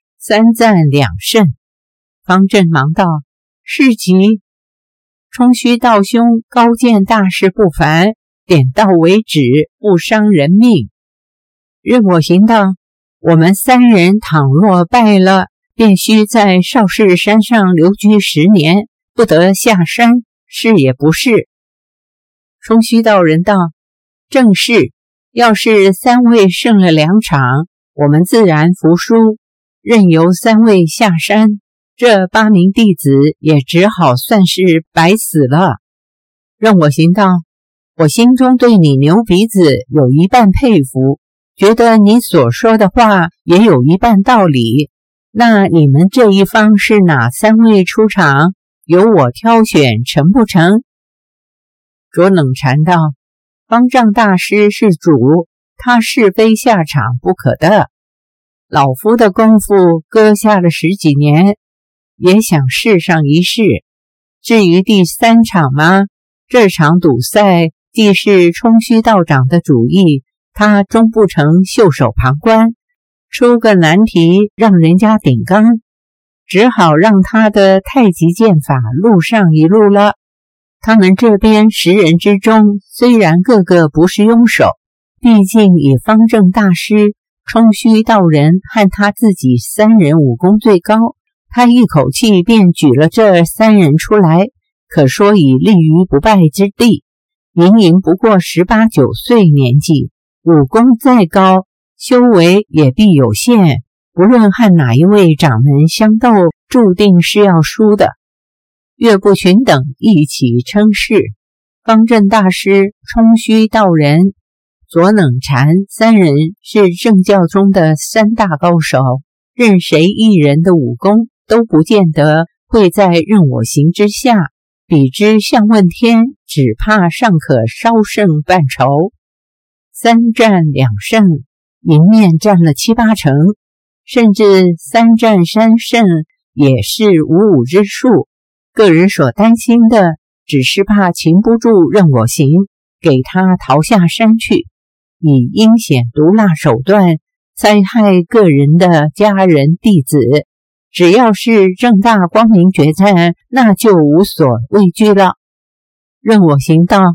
，3战2胜。方正忙道：是急。冲虚道兄高见大事不凡，点到为止，不伤人命。任我行道：我们3人倘若败了，便须在少室山上留居10年，不得下山，是也不是？冲虚道人道：正是，要是3位胜了2场，我们自然服输，任由3位下山，这8名弟子也只好算是白死了。任我行道：我心中对你牛鼻子有一半佩服，觉得你所说的话也有一半道理。那你们这一方是哪3位出场？由我挑选成不成？卓冷禅道：方丈大师是主，他是非下场不可的。老夫的功夫搁下了10几年，也想试上一试。至于第3场吗？这场赌赛既是冲虚道长的主意，他终不成袖手旁观，出个难题让人家顶缸，只好让他的太极剑法录上一录了。他们这边10人之中，虽然个个不是庸手，毕竟以方正大师、冲虚道人和他自己3人武功最高，他一口气便举了这3人出来，可说已立于不败之地。明明不过18、19岁年纪，武功再高，修为也必有限，不论和哪一位掌门相斗，注定是要输的。岳不群等一起称是，方正大师、冲虚道人、左冷禅3人是正教中的3大高手，任谁一人的武功都不见得会在任我行之下，比之项问天，只怕尚可稍胜半筹。3战2胜，赢面占了7、8成，甚至3战3胜也是5-5之数。个人所担心的，只是怕擒不住任我行， 给他逃下山去，以阴险毒辣手段灾害个人的家人弟子。只要是正大光明决战，那就无所畏惧了。任我行道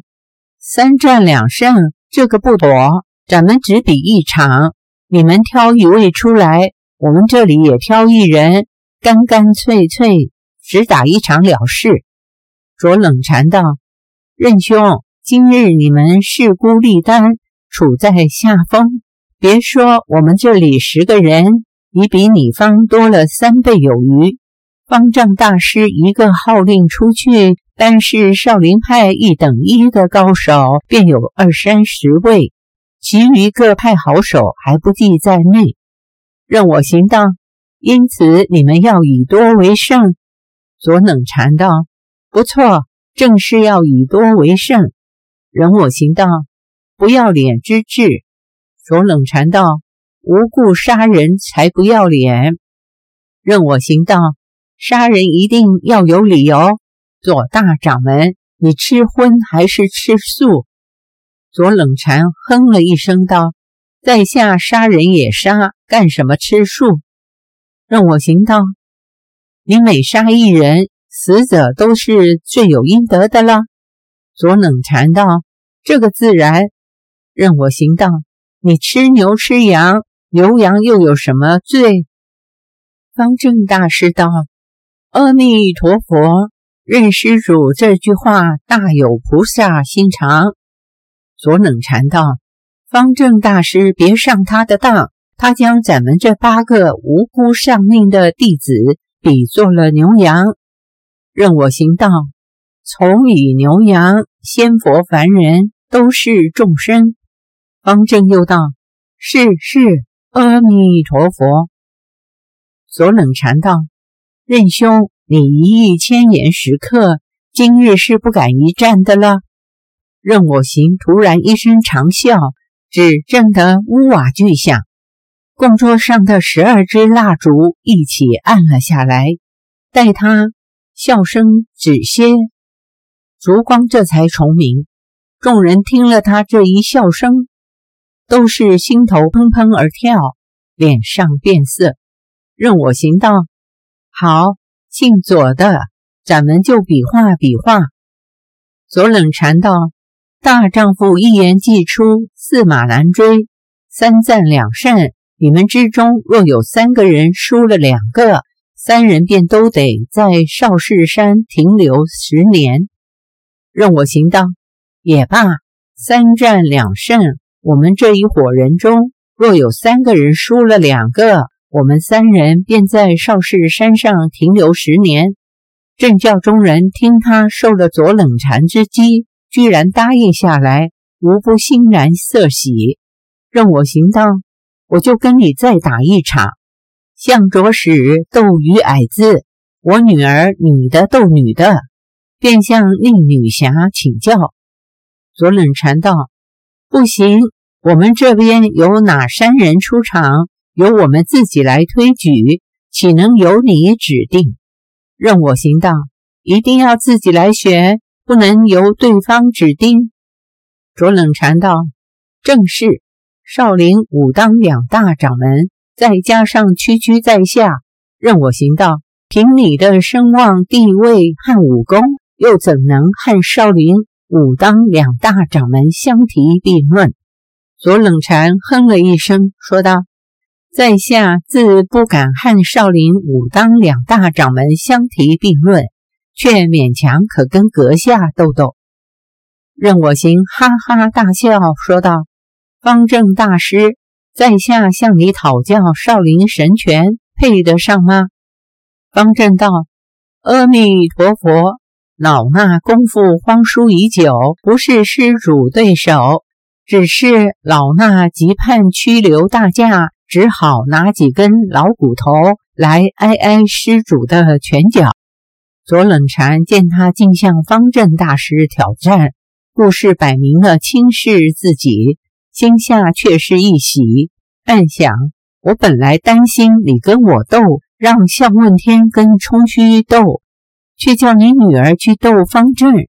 ，3战2胜，这个不躲，咱们只比一场，你们挑一位出来，我们这里也挑一人，干干脆脆，只打一场了事。左冷禅道：任兄，今日你们势孤力单，处在下风，别说我们这里10个人，已比你方多了3倍有余。方丈大师一个号令出去，单是少林派1等1的高手便有20-30位，其余各派好手还不计在内。任我行道，因此你们要以多为胜。左冷禅道：不错，正是要以多为胜。任我行道：不要脸之至。左冷禅道：无故杀人才不要脸。任我行道：杀人一定要有理由。左大掌门，你吃荤还是吃素？左冷禅哼了一声道：在下杀人也杀，干什么吃素？任我行道：你每杀一人，死者都是罪有应得的了。左冷禅道：这个自然。任我行道：你吃牛吃羊，牛羊又有什么罪？方正大师道：阿弥陀佛，任施主这句话大有菩萨心肠。左冷禅道：方正大师别上他的当，他将咱们这8个无辜丧命的弟子比作了牛羊。任我行道：从以牛羊，仙佛凡人都是众生。方正又道：是，阿弥陀佛。左冷禅道：任兄，你一意千言时刻，今日是不敢一战的了。任我行突然一声长啸，只震得屋瓦巨响，供桌上的12支蜡烛一起暗了下来。待他笑声止歇，烛光这才重明。众人听了他这一笑声，都是心头砰砰而跳，脸上变色。任我行道：好，姓左的，咱们就比划比划。左冷禅道：大丈夫一言既出，驷马难追，3战2胜，你们之中若有3个人输了2个，3人便都得在少室山停留10年。任我行道：也罢，3战2胜，我们这一伙人中若有3个人输了2个，我们3人便在少室山上停留10年。正教中人听他受了左冷禅之机，居然答应下来，无不欣然色喜。任我行道：我就跟你再打一场，向左使斗鱼矮子，我女儿女的斗女的，便向令女侠请教。左冷禅道：不行，我们这边有哪3人出场，由我们自己来推举，岂能由你指定？任我行道：一定要自己来选，不能由对方指定。左冷禅道：正是，少林武当2大掌门，再加上区在下，任我行道：凭你的声望地位和武功，又怎能和少林武当2大掌门相提并论？左冷禅哼了一声，说道：在下自不敢和少林武当2大掌门相提并论，却勉强可跟阁下斗斗。任我行哈哈大笑，说道：方正大师，在下向你讨教少林神拳，配得上吗？方正道：阿弥陀佛，老衲功夫荒疏已久，不是施主对手，只是老衲急盼驱流大驾，只好拿几根老骨头来挨挨施主的拳脚。左冷禅见他竟向方正大师挑战，故事摆明了轻视自己，心下却是一喜，暗想：我本来担心你跟我斗，让项问天跟冲虚斗，却叫你女儿去斗方正，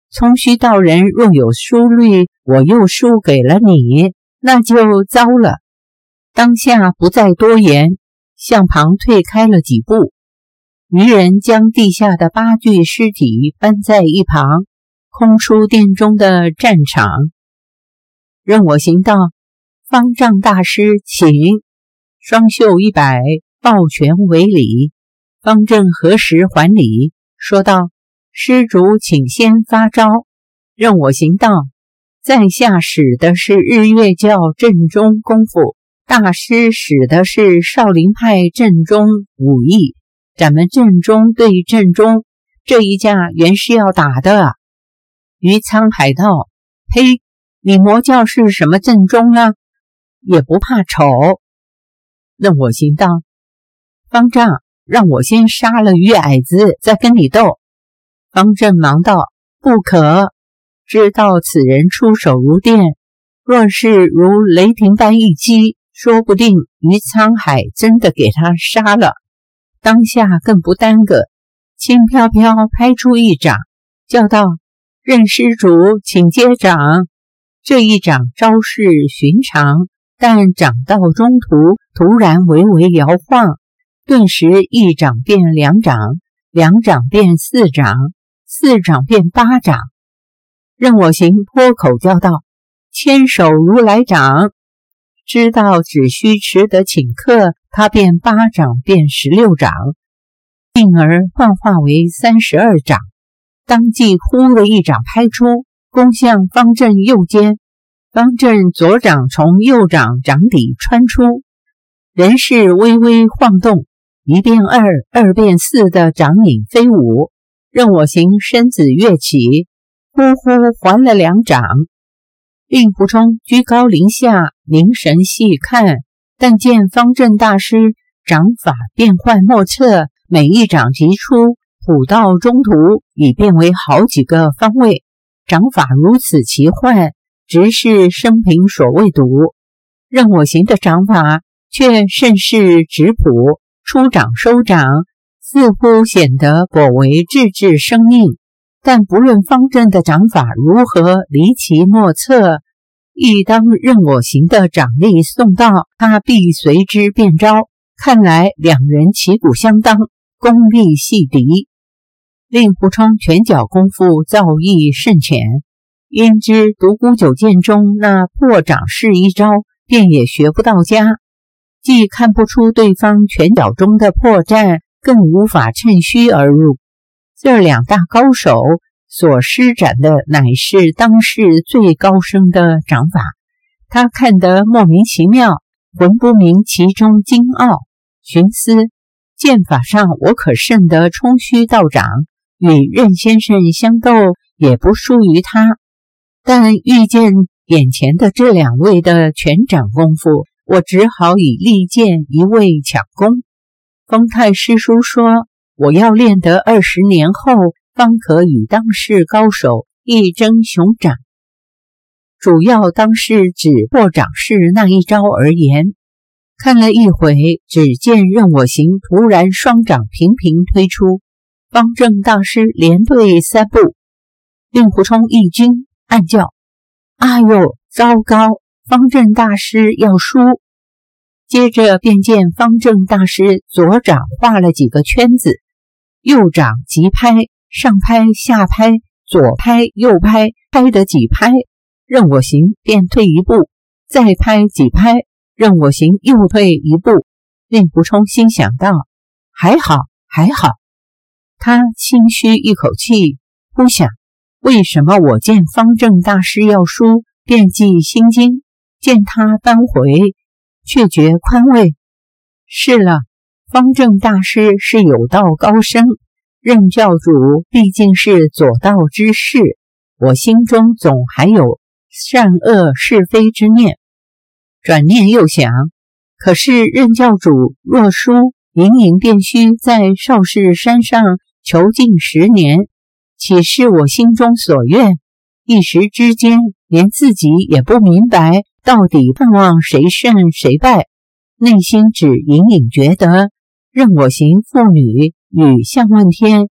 冲虚道人若有疏虑，我又输给了你，那就糟了。当下不再多言，向旁退开了几步。渔人将地下的8具尸体搬在一旁，空出殿中的战场。任我行道：方丈大师请。双袖一摆，抱拳为礼。方正何时还礼，说道：施主请先发招。任我行道：在下使的是日月教正宗功夫，大师使的是少林派正宗武艺，咱们正宗对正宗，这一架原是要打的。于沧海道：呸，你魔教是什么正宗啊？也不怕丑。任我行道：方丈，让我先杀了于矮子，再跟你斗。方正忙道：不可，知道此人出手如电，若是如雷霆般一击，说不定于沧海真的给他杀了。当下更不耽搁，轻飘飘拍出一掌，叫道：任施主请接掌。这一掌招式寻常，但掌到中途突然微微摇晃，顿时一掌变2掌，2掌变4掌，4掌变8掌。任我行脱口叫道：千手如来掌。知道只需持得顷刻，他便8掌变16掌，进而幻化为32掌。当即呼的一掌拍出，攻向方正右肩。方正左掌从右掌掌底穿出，人势微微晃动，1变2，2变4的掌影飞舞。任我行身子跃起，呼呼还了2掌。令狐冲居高临下凝神细看，但见方正大师掌法变幻莫测，每一掌击出，虎到中途已变为好几个方位，掌法如此奇幻，直是生平所未睹。任我行的掌法却甚是质朴，出掌收掌，似乎显得颇为质质生硬。但不论方正的掌法如何离奇莫测，一当任我行的掌力送到，他必随之变招。看来两人旗鼓相当，功力系敌。令狐冲拳脚功夫造诣甚浅，因知独孤九剑中那破掌式一招，便也学不到家，既看不出对方拳脚中的破绽，更无法趁虚而入。这两大高手所施展的乃是当世最高深的掌法，他看得莫名其妙，浑不明其中精奥。寻思剑法上我可胜得冲虚道长，与任先生相斗也不输于他，但遇见眼前的这两位的拳掌功夫，我只好以利剑一味抢攻。丰泰师叔说，我要练得20年后，方可与当世高手一争雄掌。主要当是指破掌式那一招而言。看了一回，只见任我行突然双掌频频推出，方正大师连退3步。令狐冲一惊，暗叫：哎呦，糟糕，方正大师要输。接着便见方正大师左掌画了几个圈子，右掌急拍，上拍下拍，左拍右拍，拍得几拍，任我行便退一步，再拍几拍，任我行又退一步。令狐冲心想道：还好还好。他轻吁一口气，忽想为什么我见方正大师要输，便记心惊，见他扳回，却觉宽慰。是了，方正大师是有道高僧，任教主毕竟是左道之士，我心中总还有善恶是非之念。转念又想，可是任教主若输，隐隐便须在少室山上囚禁10年，岂是我心中所愿？一时之间连自己也不明白到底盼望谁胜谁败，内心只隐隐觉得任我行父女与向问天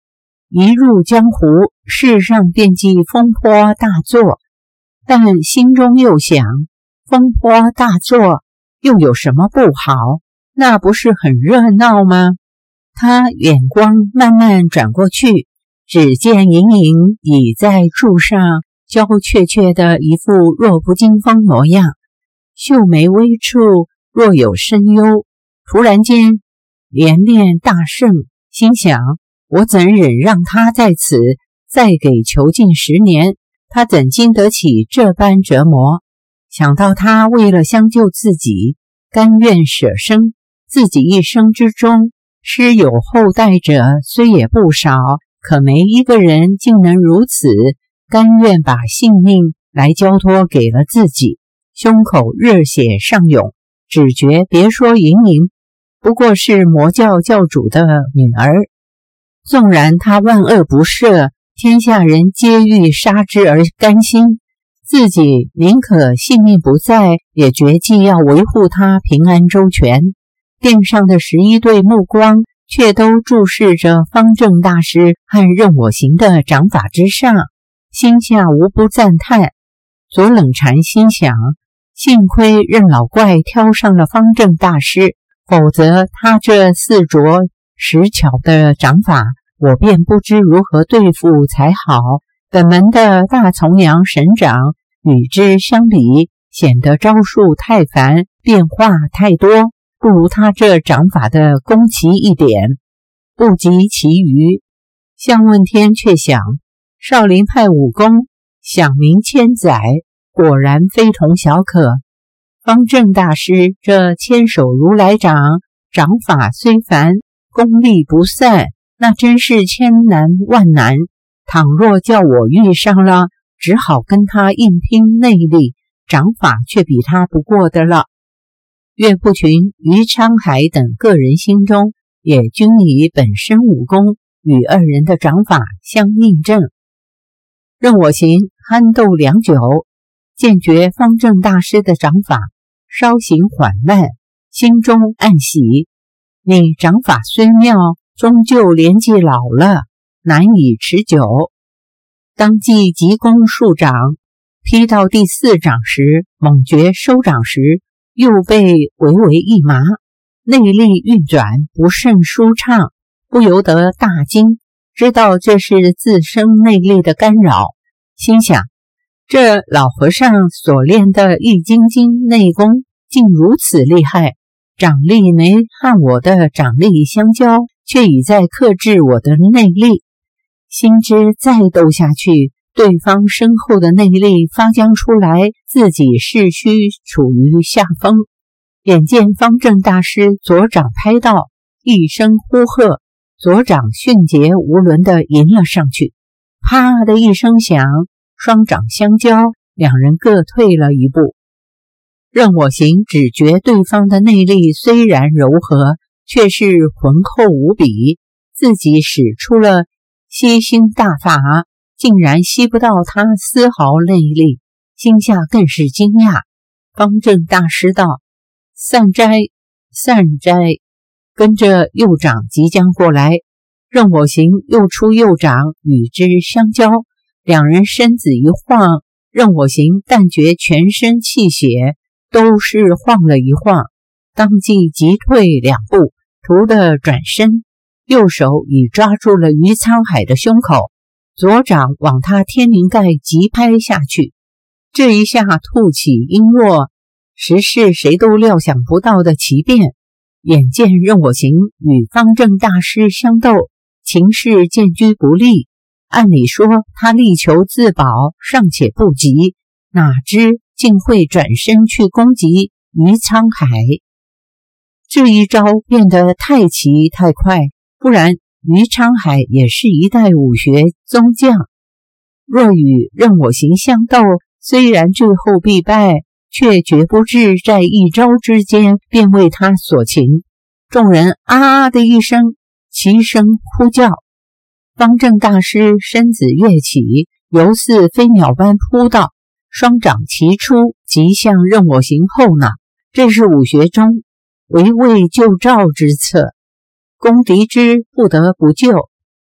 一入江湖，世上便即风波大作。但心中又想，风波大作又有什么不好？那不是很热闹吗？他眼光慢慢转过去，只见莹莹倚在柱上，娇怯怯的一副弱不禁风模样，秀眉微蹙，若有深忧。突然间连连大盛，心想，我怎忍让他在此再给囚禁10年？他怎经得起这般折磨？想到他为了相救自己，甘愿舍生，自己一生之中师有后代者虽也不少，可没一个人竟能如此甘愿把性命来交托给了自己，胸口热血上涌，只觉别说莹莹不过是魔教教主的女儿，纵然他万恶不赦，天下人皆欲杀之而甘心，自己宁可性命不在，也决计要维护他平安周全。殿上的11对目光却都注视着方正大师和任我行的掌法之上，心下无不赞叹。左冷禅心想，幸亏任老怪挑上了方正大师，否则他这4拙10巧的掌法，我便不知如何对付才好。本门的大从阳神掌与之相比，显得招数太繁，变化太多，不如他这掌法的攻奇一点，不及其余。向问天却想，少林派武功响名千载，果然非同小可。方正大师这千手如来掌，掌法虽繁，功力不散，那真是千难万难。倘若叫我遇上了，只好跟他硬拼内力，掌法却比他不过的了。岳不群、于昌海等个人心中也均以本身武功与二人的掌法相印证。任我行酣斗良久，见觉方正大师的掌法稍行缓慢，心中暗喜，你掌法虽妙，终究年纪老了，难以持久。当即急攻数掌，劈到第4掌时，猛觉收掌时右背微微一麻，内力运转不甚舒畅，不由得大惊，知道这是自身内力的干扰。心想，这老和尚所练的易筋经内功竟如此厉害，掌力没和我的掌力相交，却已在克制我的内力。心知再斗下去，对方身后的内力发将出来，自己势须处于下风。眼见方正大师左掌拍到，一声呼喝，左掌迅捷无伦地迎了上去，啪的一声响，双掌相交，两人各退了一步。任我行只觉对方的内力虽然柔和，却是浑厚无比，自己使出了吸星大法，竟然吸不到他丝毫内力，心下更是惊讶。方正大师道：散斋，散斋。跟着右掌即将过来，任我行又出右掌与之相交，两人身子一晃，任我行但觉全身气血都是晃了一晃，当即急退2步，突的转身，右手已抓住了于沧海的胸口，左掌往他天灵盖急拍下去。这一下吐起璎珞，实是谁都料想不到的奇变。眼见任我行与方正大师相斗，情势渐居不利，按理说他力求自保尚且不及，哪知竟会转身去攻击于沧海。这一招变得太奇太快，不然于沧海也是一代武学宗将，若与任我行相斗，虽然最后必败，却绝不至在一招之间便为他所擒。众人啊的一声齐声哭叫，方正大师身子跃起，犹似飞鸟般扑到，双掌齐出，即向任我行后脑。这是武学中围魏救赵之策，攻敌之不得不救，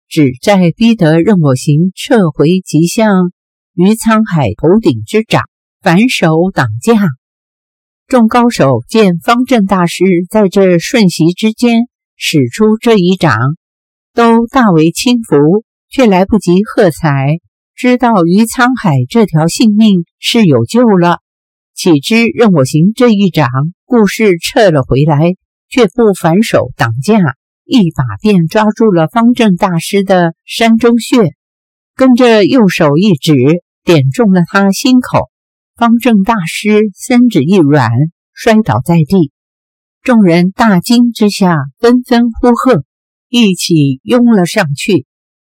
旨在逼得任我行撤回即向于沧海头顶之掌，反手挡驾。众高手见方正大师在这瞬息之间使出这一掌，都大为轻浮，却来不及喝彩，知道于沧海这条性命是有救了。岂知任我行这一掌故是撤了回来，却不反手挡驾，一把便抓住了方正大师的山中穴，跟着右手一指，点中了他心口。方正大师身子一软，摔倒在地。众人大惊之下，纷纷呼喝，一起拥了上去。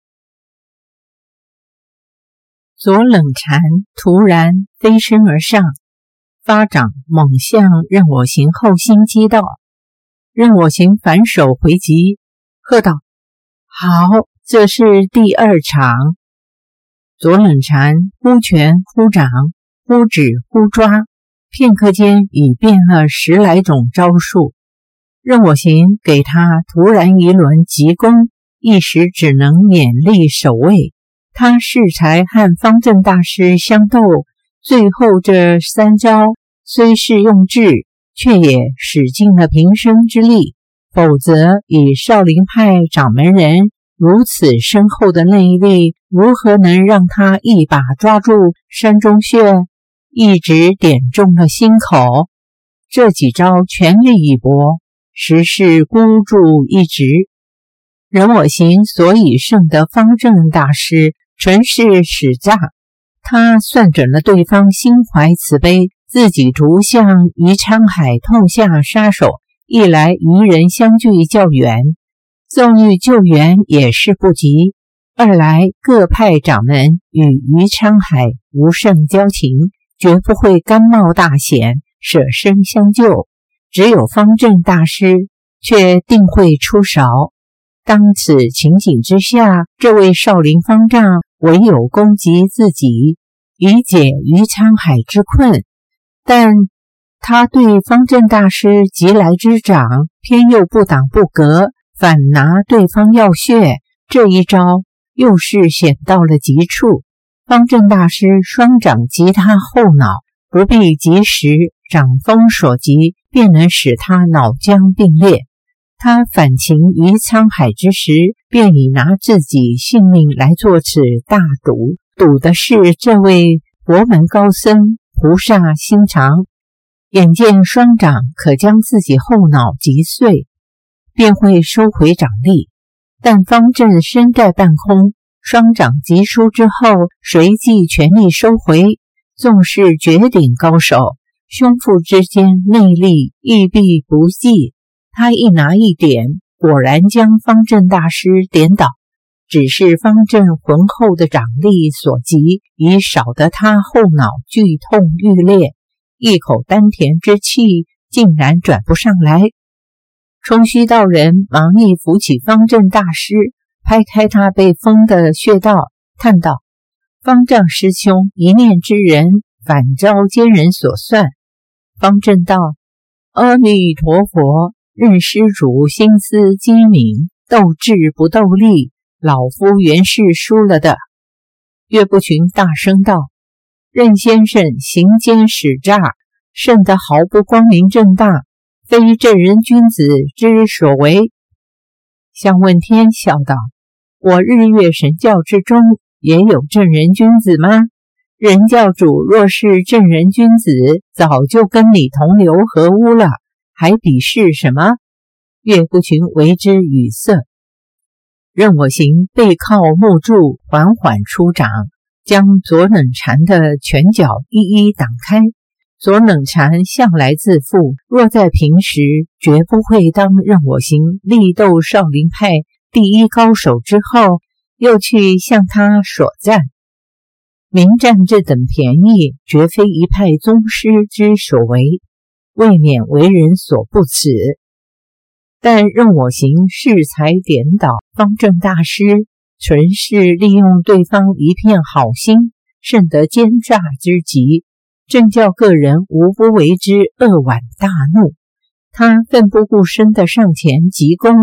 左冷禅突然飞身而上，发掌猛向任我行后心击道。任我行反手回击，喝道：好，这是第二场。左冷禅忽拳忽掌，忽指忽抓，片刻间已变了10来种招数。任我行给他突然一轮急攻，一时只能勉力守卫。他适才和方正大师相斗，最后这3招虽是用智，却也使尽了平生之力，否则以少林派掌门人如此深厚的内力，如何能让他一把抓住山中穴，一直点中了心口？这几招全力一搏，实是孤注一掷。任我行所以胜得方正大师，纯是使诈。他算准了对方心怀慈悲，自己独向于沧海痛下杀手，一来与人相距较远，纵欲救援也是不及；二来各派掌门与于沧海无甚交情，绝不会甘冒大险舍身相救。只有方正大师却定会出手。当此情景之下，这位少林方丈唯有攻击自己，以解于沧海之困。但他对方正大师急来之掌，偏又不挡不隔，反拿对方要穴，这一招又是险到了极处。方正大师双掌击他后脑，不必及时掌风所及，便能使他脑浆迸裂。他反情于沧海之时，便已拿自己性命来做此大赌，赌的是这位佛门高僧菩萨心肠，眼见双掌可将自己后脑击碎，便会收回掌力。但方正身在半空，双掌击出之后，随即全力收回。纵是绝顶高手，胸腹之间内力亦必不济。他一拿一点，果然将方正大师点倒，只是方正浑厚的掌力所及，已少得他后脑剧痛欲裂，一口丹田之气竟然转不上来。冲虚道人忙一扶起方正大师，拍开他被封的穴道，叹道：方丈师兄一念之仁，反遭奸人所算。方正道：阿弥陀佛，任施主心思机敏，斗智不斗力，老夫原是输了的。岳不群大声道：任先生行奸使诈，甚得毫不光明正大，非正人君子之所为。向问天笑道：我日月神教之中也有正人君子吗？任教主若是正人君子，早就跟你同流合污了，还比试什么？岳不群为之语塞。任我行背靠木柱，缓缓出掌，将左冷禅的拳脚一一挡开。左冷禅向来自负，若在平时绝不会当任我行力斗少林派第一高手之后，又去向他所战。明占这等便宜，绝非一派宗师之所为，未免为人所不齿。但任我行适才点倒方正大师，纯是利用对方一片好心，甚得奸诈之极，正叫个人无不为之扼腕大怒。他奋不顾身地上前急攻，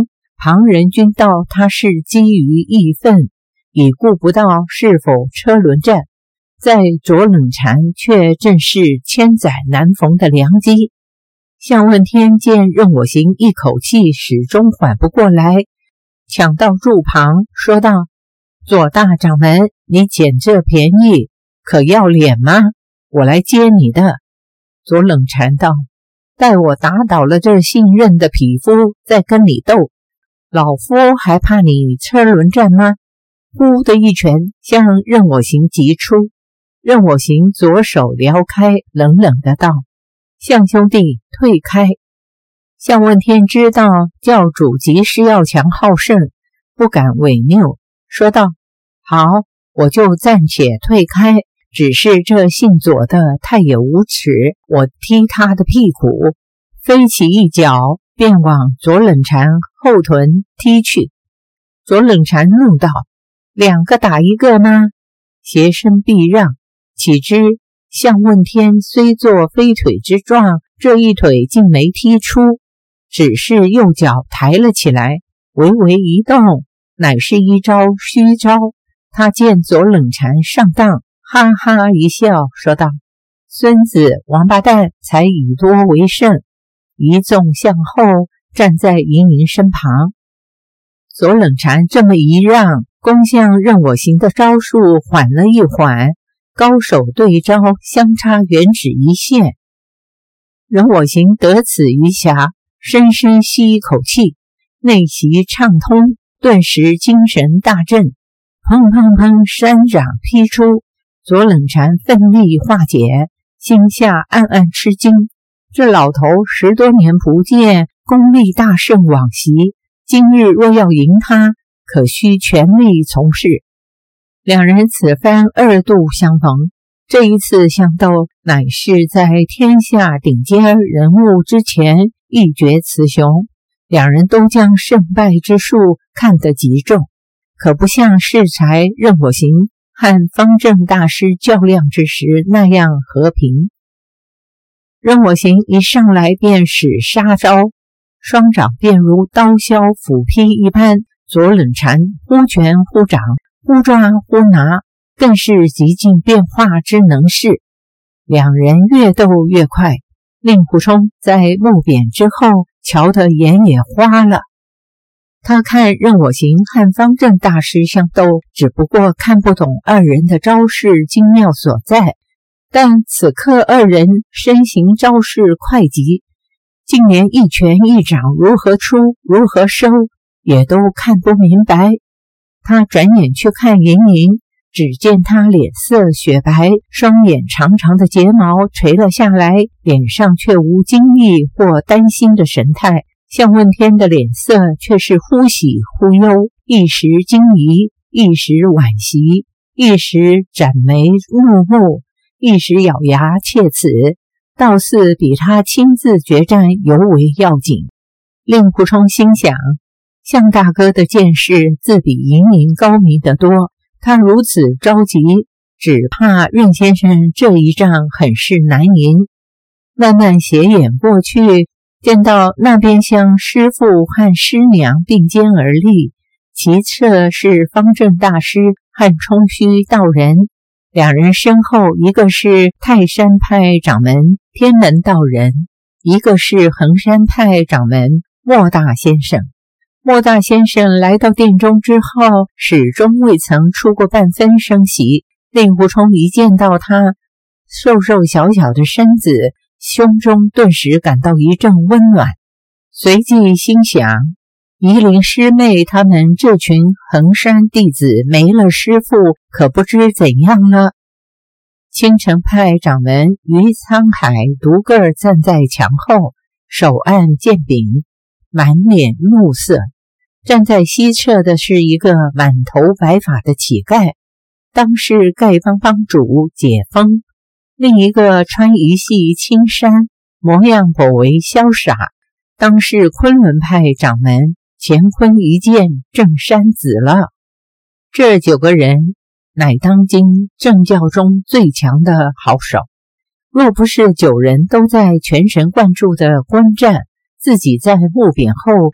旁人均道他是基于义愤，已顾不到是否车轮战，在左冷禅却正是千载难逢的良机。向问天见任我行一口气始终缓不过来，抢到柱旁说道：左大掌门，你捡这便宜可要脸吗？我来接你的。左冷禅道：待我打倒了这信任的匹夫再跟你斗，老夫还怕你车轮战吗？呼的一拳向任我行击出，任我行左手撩开，冷冷的道：向兄弟退开。向问天知道教主即是要强好胜，不敢违拗，说道：好，我就暂且退开，只是这姓左的太也无耻，我踢他的屁股。飞起一脚便往左冷禅后臀踢去。左冷禅怒道：两个打一个吗？斜身避让，岂知向问天虽作飞腿之状，这一腿竟没踢出，只是右脚抬了起来，微微一动，乃是一招虚招。他见左冷禅上当，哈哈一笑，说道：孙子王八蛋，才以多为胜。一纵向后，站在盈盈身旁。左冷禅这么一让，攻向任我行的招数缓了一缓，高手对招相差原只一线。任我行得此余暇，深深吸一口气，内息畅通，顿时精神大振，砰砰砰，山掌劈出。左冷禅奋力化解，心下暗暗吃惊，这老头10多年不见，功力大胜往昔，今日若要赢他，可需全力从事。两人此番2度相逢，这一次相斗乃是在天下顶尖人物之前一决雌雄，两人都将胜败之术看得极重，可不像适才任我行和方正大师较量之时那样和平。任我行一上来便使杀招，双掌便如刀削斧劈一般，左冷禅忽拳忽掌，忽抓忽拿，更是极尽变化之能事。两人越斗越快，令狐冲在木匾之后瞧得眼也花了。他看任我行和方正大师相斗，只不过看不懂二人的招式精妙所在，但此刻二人身形招式快极，竟连一拳一掌如何出如何收也都看不明白。他转眼去看盈盈，只见他脸色雪白，双眼长长的睫毛垂了下来，脸上却无惊异或担心的神态。向问天的脸色却是忽喜忽忧，一时惊疑，一时惋惜，一时展眉怒目，一时咬牙切齿，倒似比他亲自决战尤为要紧。令狐冲心想，向大哥的见识自比盈盈高明得多，他如此着急，只怕任先生这一仗很是难赢。慢慢斜眼过去，见到那边厢师父和师娘并肩而立，其侧是方正大师和冲虚道人，两人身后一个是泰山派掌门天门道人，一个是衡山派掌门莫大先生。莫大先生来到殿中之后，始终未曾出过半分声息。令狐冲一见到他瘦瘦小小的身子，胸中顿时感到一阵温暖，随即心想，夷陵师妹他们这群衡山弟子没了师父，可不知怎样了。青城派掌门于沧海独个儿站在墙后，手按剑柄，满脸怒色。站在西侧的是一个满头白发的乞丐，当是丐帮帮主解封。另一个穿一系青衫，模样颇为潇洒，当是昆仑派掌门乾坤一剑郑山子了。这9个人乃当今正教中最强的好手，若不是9人都在全神贯注的观战，自己在木匾后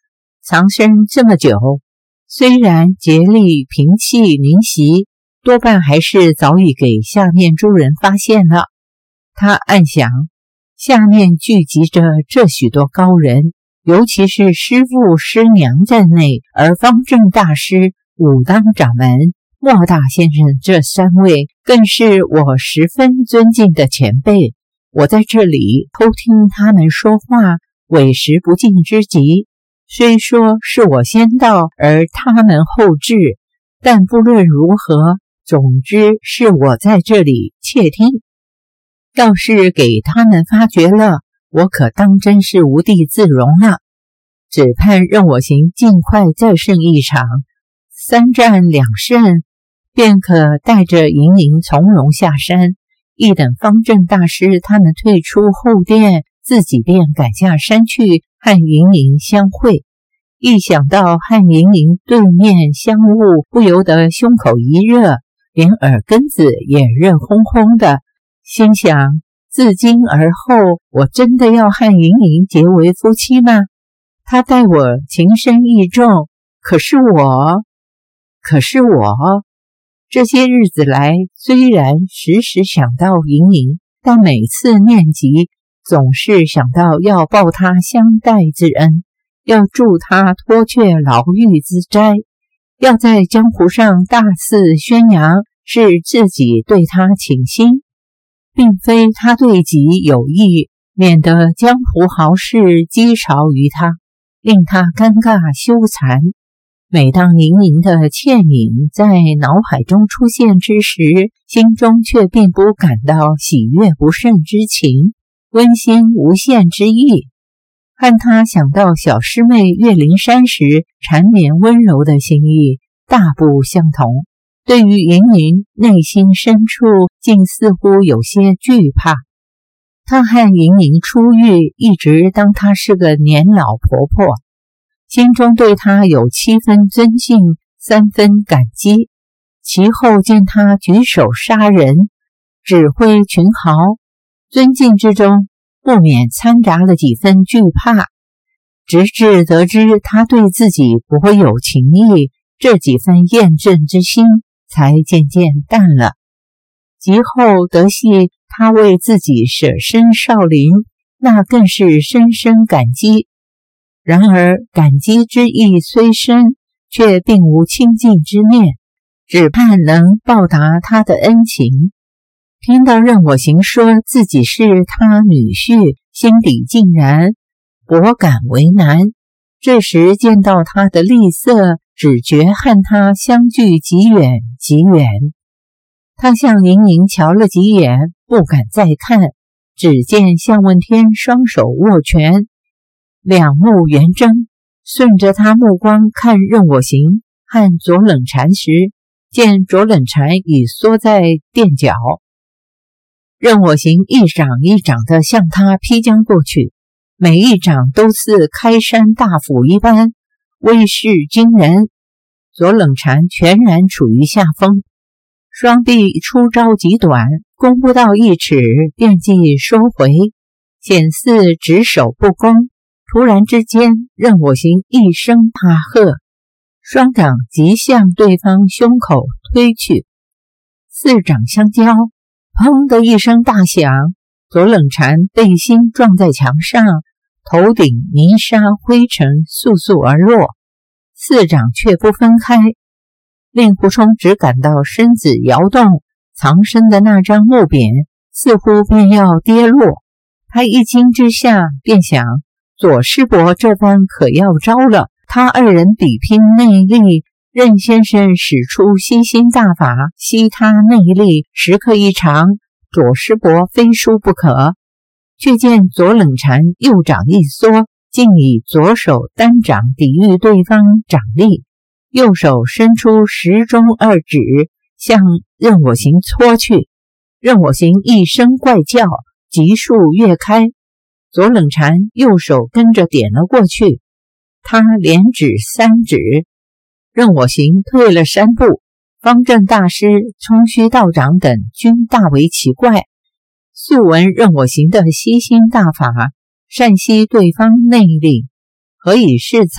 藏身这么久，虽然竭力平气凝习，多半还是早已给下面诸人发现了。他暗想，下面聚集着这许多高人，尤其是师父师娘在内，而方正大师、武当掌门、莫大先生这三位更是我十分尊敬的前辈。我在这里偷听他们说话，委实不敬之极。虽说是我先到，而他们后至，但不论如何，总之是我在这里窃听。要是给他们发觉了，我可当真是无地自容了。只盼任我行尽快再胜一场，3战2胜，便可带着盈盈从容下山。一等方正大师他们退出后殿，自己便赶下山去和盈盈相会。一想到和盈盈对面相晤，不由得胸口一热，连耳根子也热烘烘的，心想自今而后，我真的要和盈盈结为夫妻吗？他待我情深意重，可是我这些日子来，虽然时时想到盈盈，但每次念及，总是想到要报他相待之恩，要助他脱却牢狱之灾，要在江湖上大肆宣扬是自己对他倾心，并非他对己有意，免得江湖豪士讥嘲于他，令他尴尬羞惭。每当盈盈的倩影在脑海中出现之时，心中却并不感到喜悦不胜之情，温馨无限之意，和他想到小师妹岳灵珊时缠绵温柔的心意大不相同。对于盈盈，内心深处竟似乎有些惧怕。他和盈盈初遇，一直当她是个年老婆婆，心中对她有7分尊敬，3分感激。其后见她举手杀人，指挥群豪，尊敬之中不免掺杂了几分惧怕。直至得知她对自己不会有情意，这几分验证之心才渐渐淡了。及后得悉他为自己舍身少林，那更是深深感激。然而感激之意虽深，却并无亲近之念，只盼能报答他的恩情。听到任我行说自己是他女婿，心里竟然颇感为难。这时见到他的厉色，只觉和他相距极远极远。他向盈盈瞧了几眼，不敢再看，只见向问天双手握拳，两目圆睁，顺着他目光看任我行和左冷禅时，见左冷禅已缩在垫脚。任我行一掌一掌地向他劈将过去，每一掌都似开山大斧一般，威势惊人。左冷禅全然处于下风，双臂出招极短，攻不到1尺便即收回，显似只手不攻。突然之间，任我行一声大喝，双掌即向对方胸口推去，4掌相交，砰的一声大响，左冷禅背心撞在墙上，头顶泥沙灰尘簌簌而落，4掌却不分开。令狐冲只感到身子摇动，藏身的那张木匾似乎便要跌落。他一惊之下便想，左师伯这番可要招了。他2人比拼内力，任先生使出吸心大法吸他内力，10刻一长，左师伯非输不可。却见左冷禅右掌一缩，竟以左手单掌抵御对方掌力，右手伸出10中2指向任我行搓去。任我行一声怪叫，急速跃开，左冷禅右手跟着点了过去，他连指3指，任我行退了3步。方正大师、冲虚道长等均大为奇怪，素闻任我行的吸心大法，善吸对方内力，何以适才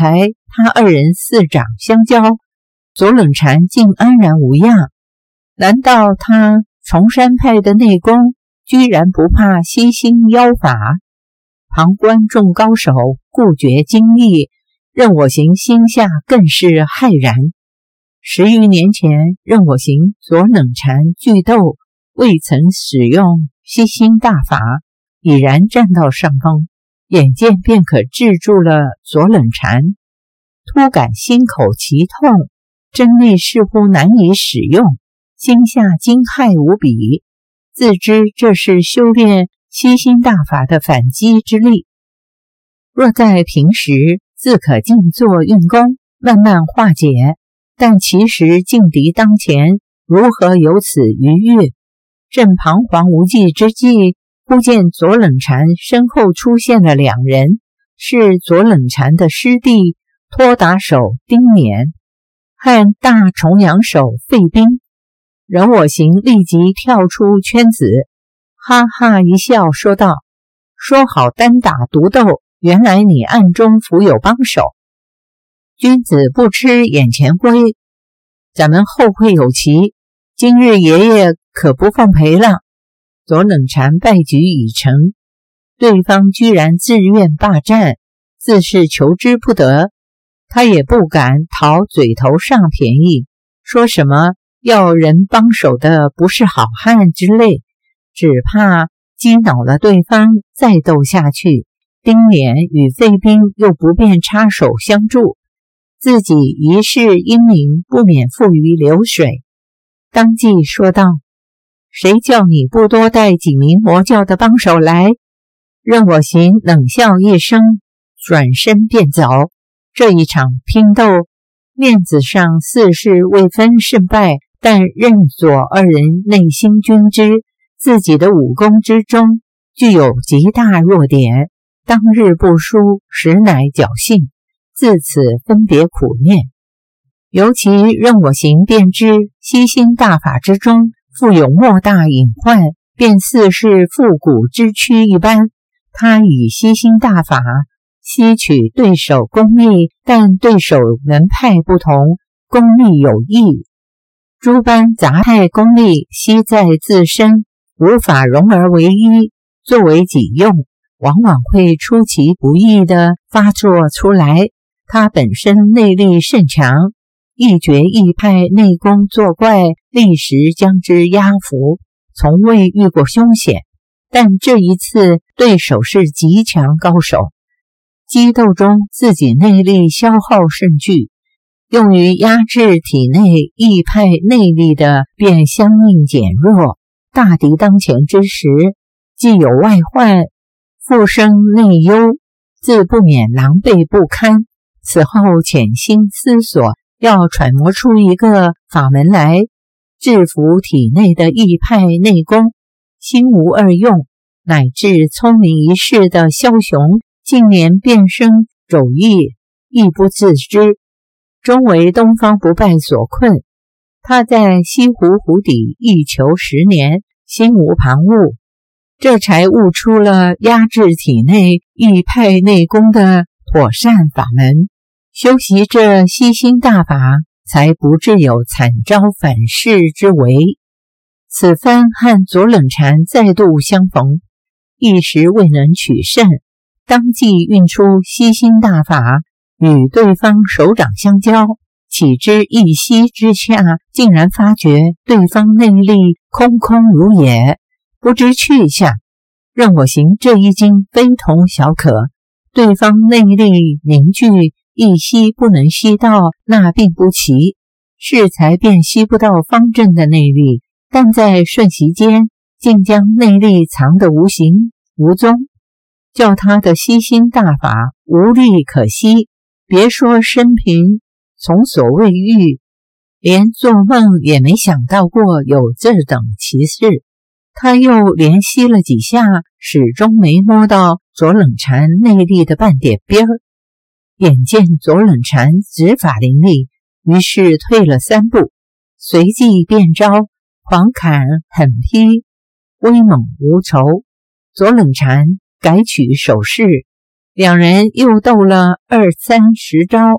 他二人四掌相交，左冷禅竟安然无恙。难道他崇山派的内功居然不怕吸星妖法？旁观众高手顾觉惊异，任我行心下更是骇然。10余年前，任我行左冷禅巨斗未曾使用吸星大法，已然占到上风，眼见便可制住了左冷禅，突感心口奇痛，真力似乎难以使用，心下惊骇无比，自知这是修炼吸星大法的反击之力。若在平时，自可静坐运功，慢慢化解，但其实劲敌当前，如何有此愉悦？正彷徨无计之际，忽见左冷禅身后出现了2人，是左冷禅的师弟托打手丁勉和大重阳手费斌。任我行立即跳出圈子，哈哈一笑说道：说好单打独斗，原来你暗中伏有帮手。君子不吃眼前亏，咱们后会有期，今日爷爷可不奉陪了。左冷禅败局已成，对方居然自愿霸占，自是求之不得，他也不敢讨嘴头上便宜，说什么要人帮手的不是好汉之类，只怕激恼了对方，再斗下去，丁勉与费斌又不便插手相助，自己一世英名不免付于流水。当即说道：谁叫你不多带几名魔教的帮手来？任我行冷笑一声，转身便走。这一场拼斗，面子上似是未分胜败，但任左二人内心均知，自己的武功之中具有极大弱点，当日不输，实乃侥幸，自此分别苦念。尤其任我行便知吸星大法之中富有莫大隐患，便似是复古之躯一般。他以吸星大法吸取对手功力，但对手门派不同，功力有异，诸般杂派功力悉在自身，无法融而为一，作为己用，往往会出其不意地发作出来。他本身内力甚强，一绝一派内功作怪，立时将之压服，从未遇过凶险。但这一次对手是极强高手，激斗中自己内力消耗甚巨，用于压制体内异派内力的便相应减弱。大敌当前之时，既有外患，复生内忧，自不免狼狈不堪。此后潜心思索，要揣摩出一个法门来，制服体内的异派内功。心无二用，乃至聪明一世的枭雄，近年变生肘腋，亦不自知，终为东方不败所困。他在西湖湖底一求10年，心无旁骛，这才悟出了压制体内异派内功的妥善法门。修习这吸星大法，才不致有惨遭反噬之危。此番和左冷禅再度相逢，一时未能取胜，当即运出吸星大法，与对方手掌相交，岂知一吸之下，竟然发觉对方内力空空如也，不知去向。任我行这一惊非同小可，对方内力凝聚，一吸不能吸到，那并不奇，适才便吸不到方正的内力，但在瞬息间竟将内力藏得无形无踪，叫他的吸星大法无力可吸。别说生平从所未遇，连做梦也没想到过有这等奇事。他又连吸了几下，始终没摸到左冷禅内力的半点边儿。眼见左冷禅指法凌厉，于是退了3步，随即变招，狂砍狠劈，威猛无仇。左冷禅改取手势，两人又斗了20-30招，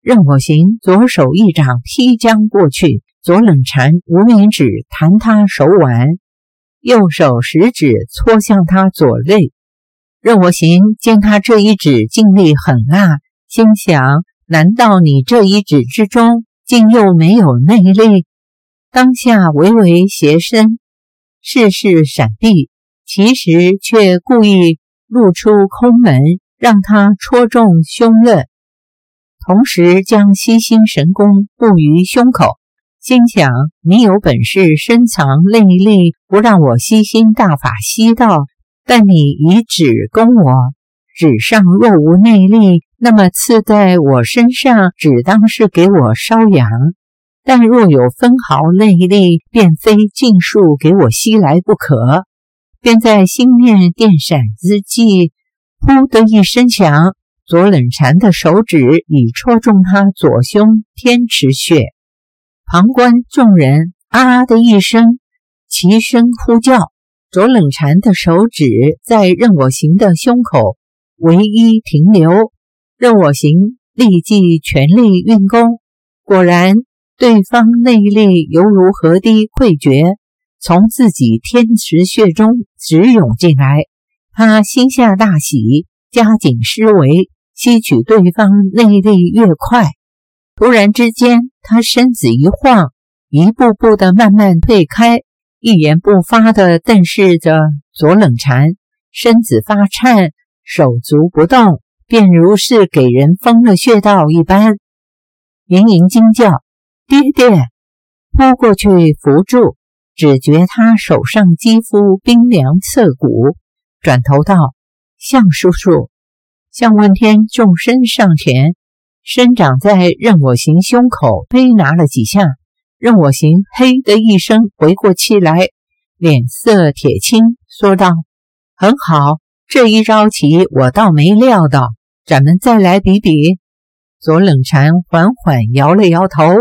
任我行左手一掌劈将过去，左冷禅无名指弹他手腕，右手食指戳向他左肋。任我行见他这一指劲力很大，心想：难道你这一指之中竟又没有内力？当下微微斜身，试试闪避，其实却故意露出空门，让他戳中胸肋，同时将吸星神功布于胸口，心想：你有本事深藏内力，不让我吸星大法吸到，但你以指攻我，指上若无内力，那么刺在我身上只当是给我瘙痒，但若有分毫内力，便非尽数给我吸来不可。便在心念电闪之际，噗的一声响，左冷禅的手指已戳中他左胸天池穴。旁观众人啊的一声齐声呼叫，左冷禅的手指在任我行的胸口唯一停留，任我行立即全力运功，果然对方内力犹如河堤溃决，从自己天池穴中直涌进来。他心下大喜，加紧施为，吸取对方内力越快。突然之间，他身子一晃，一步步的慢慢退开，一言不发地瞪视着左冷禅，身子发颤，手足不动，便如是给人封了穴道一般。盈盈惊叫：爹爹！扑过去扶住，只觉他手上肌肤冰凉刺骨，转头道：向叔叔。向问天纵身上前，伸掌在任我行胸口推拿了几下，任我行嘿的一声回过气来，脸色铁青，说道：很好，这一招棋我倒没料到，咱们再来比比。左冷禅缓缓摇了摇头。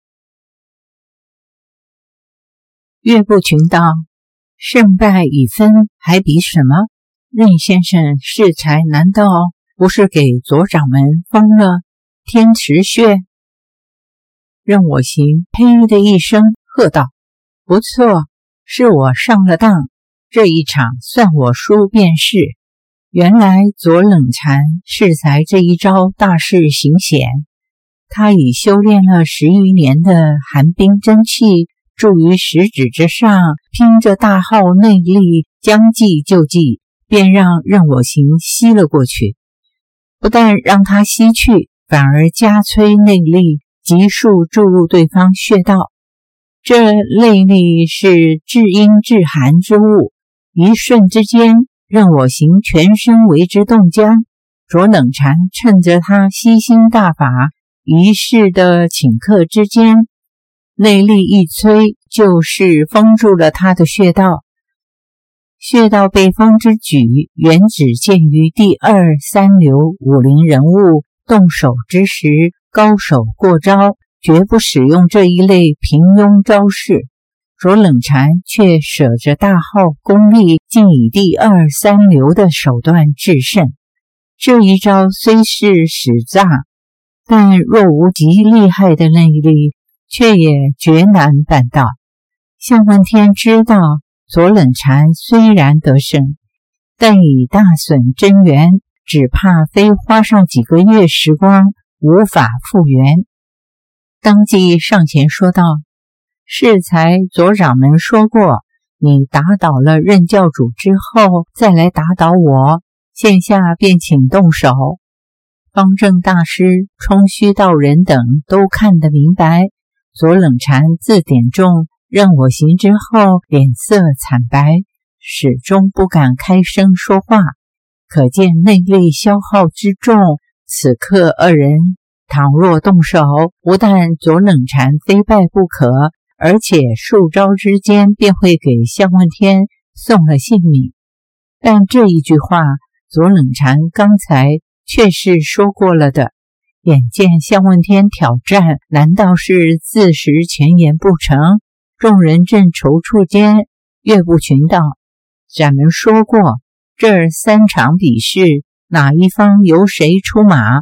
岳不群道：胜败已分，还比什么？任先生适才难道不是给左掌门封了天池穴？任我行呸的一声喝道：不错，是我上了当，这一场算我输便是。原来左冷禅适才这一招大势行险，他已修炼了10余年的寒冰真气注于食指之上，拼着大耗内力，将计就计，便让任我行吸了过去。不但让他吸去，反而加催内力，急速注入对方穴道。这内力是至阴至寒之物，一瞬之间，任我行全身为之冻僵。左冷禅趁着他吸星大法一试的顷刻之间，内力一催，就是封住了他的穴道。穴道被封之举，原只见于第2、3流武林人物动手之时，高手过招，绝不使用这一类平庸招式。左冷禅却舍着大耗功力，竟以第2、3流的手段制胜。这一招虽是使诈，但若无极厉害的内力，却也绝难办到。向问天知道左冷禅虽然得胜，但已大损真元，只怕非花上几个月时光，无法复原。当即上前说道：适才左掌门说过，你打倒了任教主之后，再来打倒我，现下便请动手。方正大师、冲虚道人等都看得明白，左冷禅自点中任我行之后，脸色惨白，始终不敢开声说话，可见内力消耗之重。此刻二人倘若动手，不但左冷禅非败不可，而且数招之间便会给向问天送了性命。但这一句话，左冷禅刚才却是说过了的。眼见向问天挑战，难道是自食前言不成？众人正踌躇间，岳不群道：咱们说过，这3场比试哪一方由谁出马，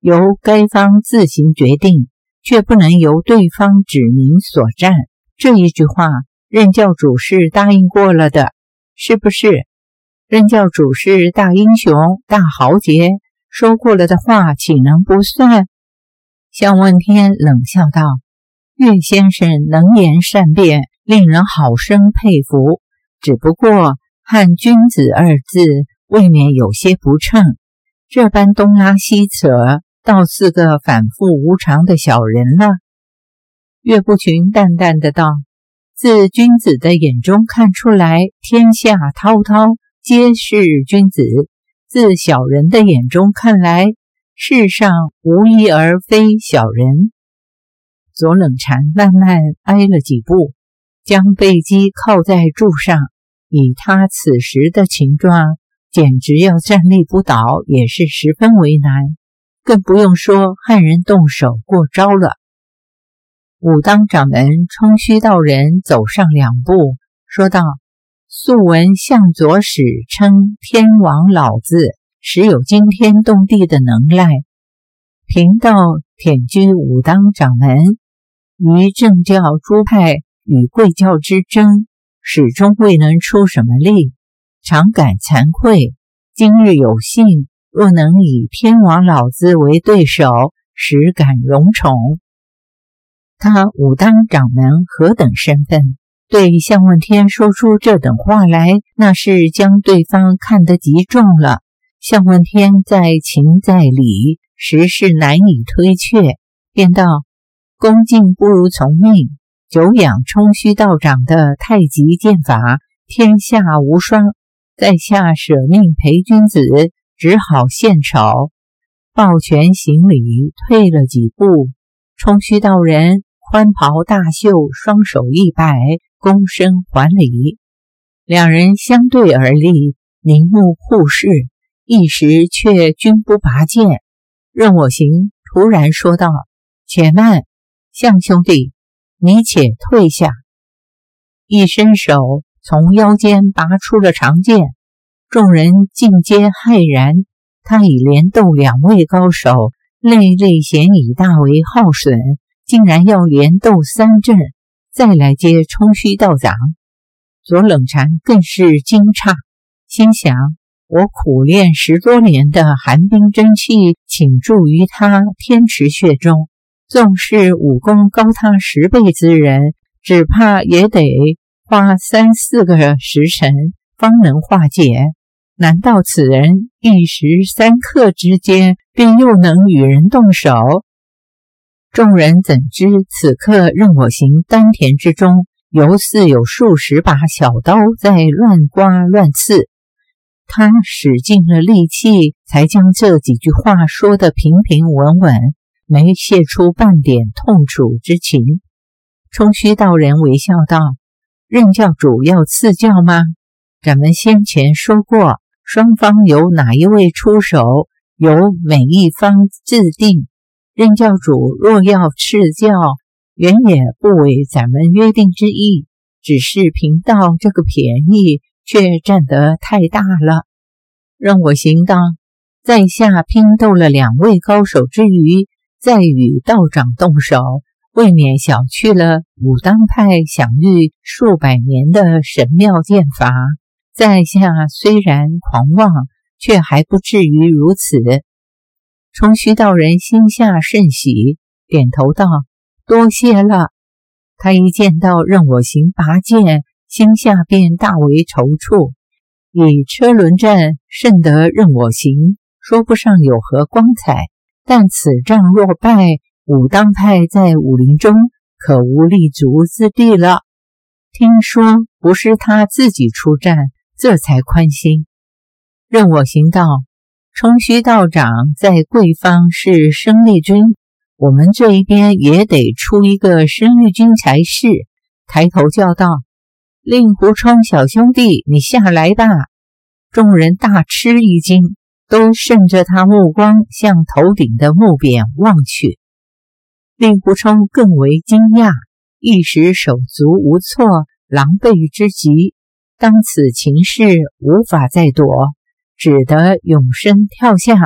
由该方自行决定，却不能由对方指明所占。这一句话，任教主是答应过了的，是不是？任教主是大英雄、大豪杰，说过了的话岂能不算？向问天冷笑道：岳先生能言善辩，令人好生佩服，只不过和君子二字未免有些不称，这般东拉西扯，倒似个反复无常的小人了。岳不群淡淡的道：自君子的眼中看出来，天下滔滔皆是君子；自小人的眼中看来，世上无一而非小人。左冷禅慢慢挨了几步，将背脊靠在柱上，以他此时的情状，简直要站立不倒也是十分为难，更不用说汉人动手过招了。武当掌门冲虚道人走上两步，说道：素闻向左使称天王老子，实有惊天动地的能耐。贫道忝居武当掌门，于正教诸派与贵教之争，始终未能出什么力，常感惭愧。今日有幸，若能以天王老子为对手，实感荣宠。他武当掌门何等身份，对向问天说出这等话来，那是将对方看得极重了。向问天在情在理，实是难以推却，便道：恭敬不如从命，久仰冲虚道长的太极剑法，天下无双，在下舍命陪君子，只好献丑。抱拳行礼，退了几步。冲虚道人宽袍大袖，双手一摆，躬身还礼。两人相对而立，凝目互视，一时却均不拔剑。任我行突然说道：且慢，向兄弟，你且退下。一伸手从腰间拔出了长剑，众人尽皆骇然。他已连斗两位高手，类类嫌已大为耗损，竟然要连斗3阵，再来接冲虚道长。左冷禅更是惊诧，心想：我苦练10多年的寒冰真气倾注于他天池穴中，纵是武功高他10倍之人，只怕也得花3、4个时辰方能化解。难道此人一时3刻之间便又能与人动手？众人怎知此刻任我行丹田之中犹似有数十把小刀在乱刮乱刺。他使尽了力气，才将这几句话说得平平稳稳，没泄出半点痛楚之情。冲虚道人微笑道：任教主要赐教吗？咱们先前说过，双方由哪一位出手，由每一方自定。任教主若要赐教，原也不违咱们约定之意，只是贫道这个便宜却占得太大了。任我行道：在下拼斗了2位高手之余，再与道长动手，未免小觑了武当派享誉数百年的神妙剑法。在下虽然狂妄，却还不至于如此。冲虚道人心下甚喜，点头道：多谢了。他一见到任我行拔剑，心下便大为踌躇。以车轮战胜得任我行，说不上有何光彩，但此仗若败，武当派在武林中可无立足之地了。听说不是他自己出战，这才宽心。任我行道：冲虚道长在贵方是生力军，我们这一边也得出一个生力军才是。抬头叫道：令狐冲小兄弟，你下来吧。众人大吃一惊，都顺着他目光向头顶的木匾望去。令狐冲更为惊讶，一时手足无措，狼狈之极。当此情势无法再躲，只得勇身跳下，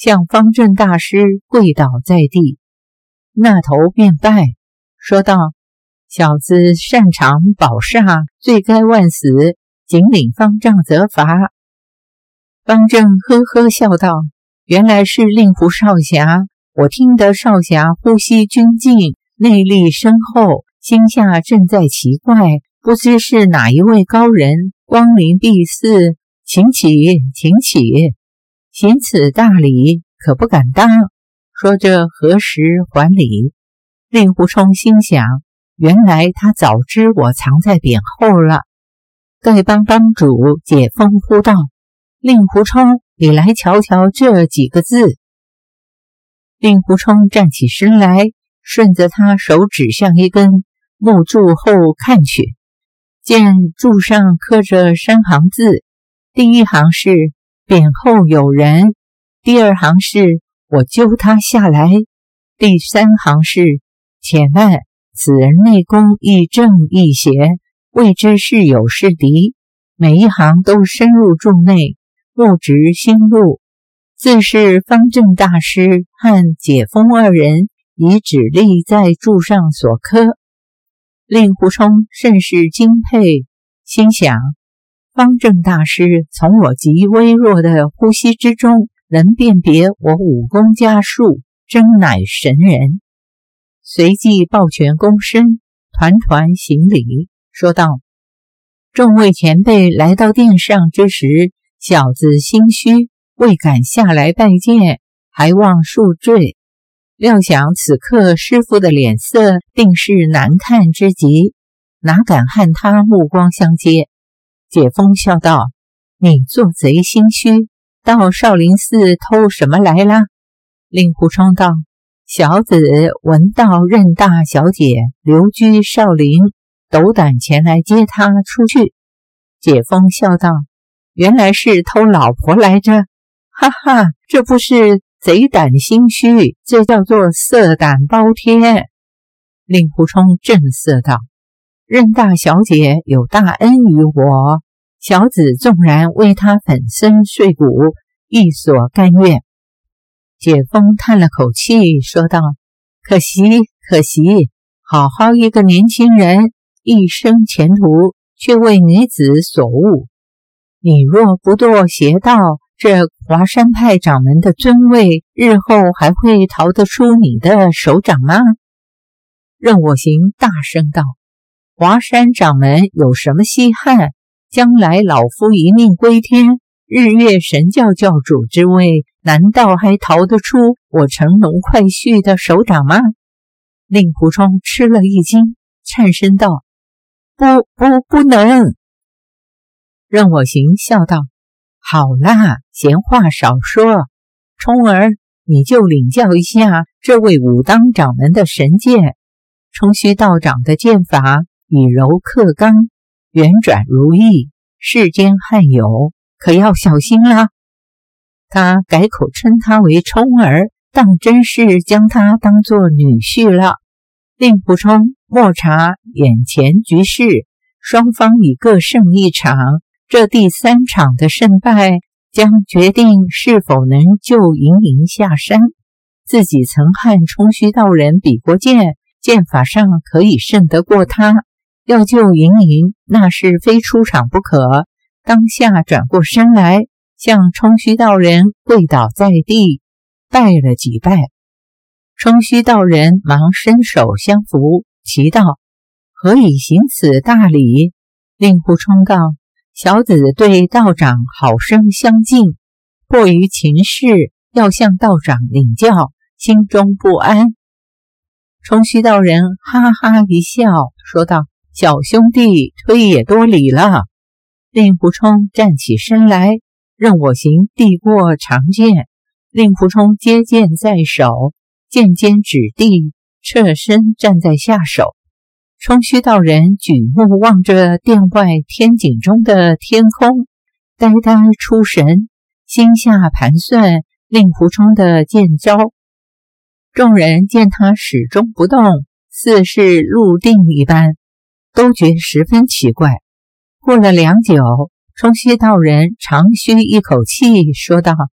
向方正大师跪倒在地，那头便拜，说道：小子擅长宝煞，罪该万死，谨领方丈责罚。方正呵呵笑道：原来是令狐少侠，我听得少侠呼吸均静，内力深厚，心下正在奇怪，不知是哪一位高人光临敝寺，请起，请起，行此大礼，可不敢当。说着何时还礼。令狐冲心想，原来他早知我藏在匾后了。丐帮帮主解风呼道：令狐冲，你来瞧瞧这几个字。令狐冲站起身来，顺着他手指向一根木柱后看去，见柱上刻着3行字，第一行是匾后有人，第二行是我揪他下来，第三行是且慢，此人内功亦正亦邪，未知是友是敌。每一行都深入柱内，目直心入，自是方正大师和解风2人以指力在柱上所刻。令狐冲甚是敬佩，心想方正大师从我极微弱的呼吸之中能辨别我武功家术，真乃神人。随即抱拳躬身，团团行礼，说道：众位前辈来到殿上之时，小子心虚，未敢下来拜见，还望恕罪。料想此刻师父的脸色定是难看之极，哪敢和他目光相接。解风笑道：你做贼心虚，到少林寺偷什么来啦？令狐冲道：小子闻道任大小姐留居少林，斗胆前来接她出去。解风笑道：原来是偷老婆来着，哈哈，这不是贼胆心虚，这叫做色胆包天。令狐冲正色道：任大小姐有大恩于我，小子纵然为她粉身碎骨，亦所甘愿。解风叹了口气，说道：可惜可惜，好好一个年轻人，一生前途却为女子所误。你若不堕邪道，这华山派掌门的尊位，日后还会逃得出你的手掌吗？任我行大声道：华山掌门有什么稀罕？将来老夫一命归天，日月神教教主之位，难道还逃得出我乘龙快婿的手掌吗？令狐冲吃了一惊，颤声道：不能。任我行笑道：好啦，闲话少说，冲儿你就领教一下这位武当掌门的神剑。冲虚道长的剑法以柔克刚，圆转如意，世间罕有，可要小心啦。他改口称他为冲儿，当真是将他当作女婿了。令狐冲默察眼前局势，双方已各胜一场，这第3场的胜败将决定是否能救盈盈下山。自己曾和冲虚道人比过剑，剑法上可以胜得过他，要救盈盈那是非出场不可。当下转过身来，向冲虚道人跪倒在地，拜了几拜。冲虚道人忙伸手相扶，奇道：何以行此大礼？令狐冲道：小子对道长好生相敬，迫于情势，要向道长领教，心中不安。冲虚道人哈哈一笑，说道：小兄弟推也多礼了。令狐冲站起身来，任我行递过长剑，令狐冲接剑在手，剑尖指地，侧身站在下手。冲虚道人举目望着殿外天井中的天空，呆呆出神，心下盘算令狐冲的剑招。众人见他始终不动，似是入定一般，都觉十分奇怪。过了良久，冲虚道人长吁一口气，说道：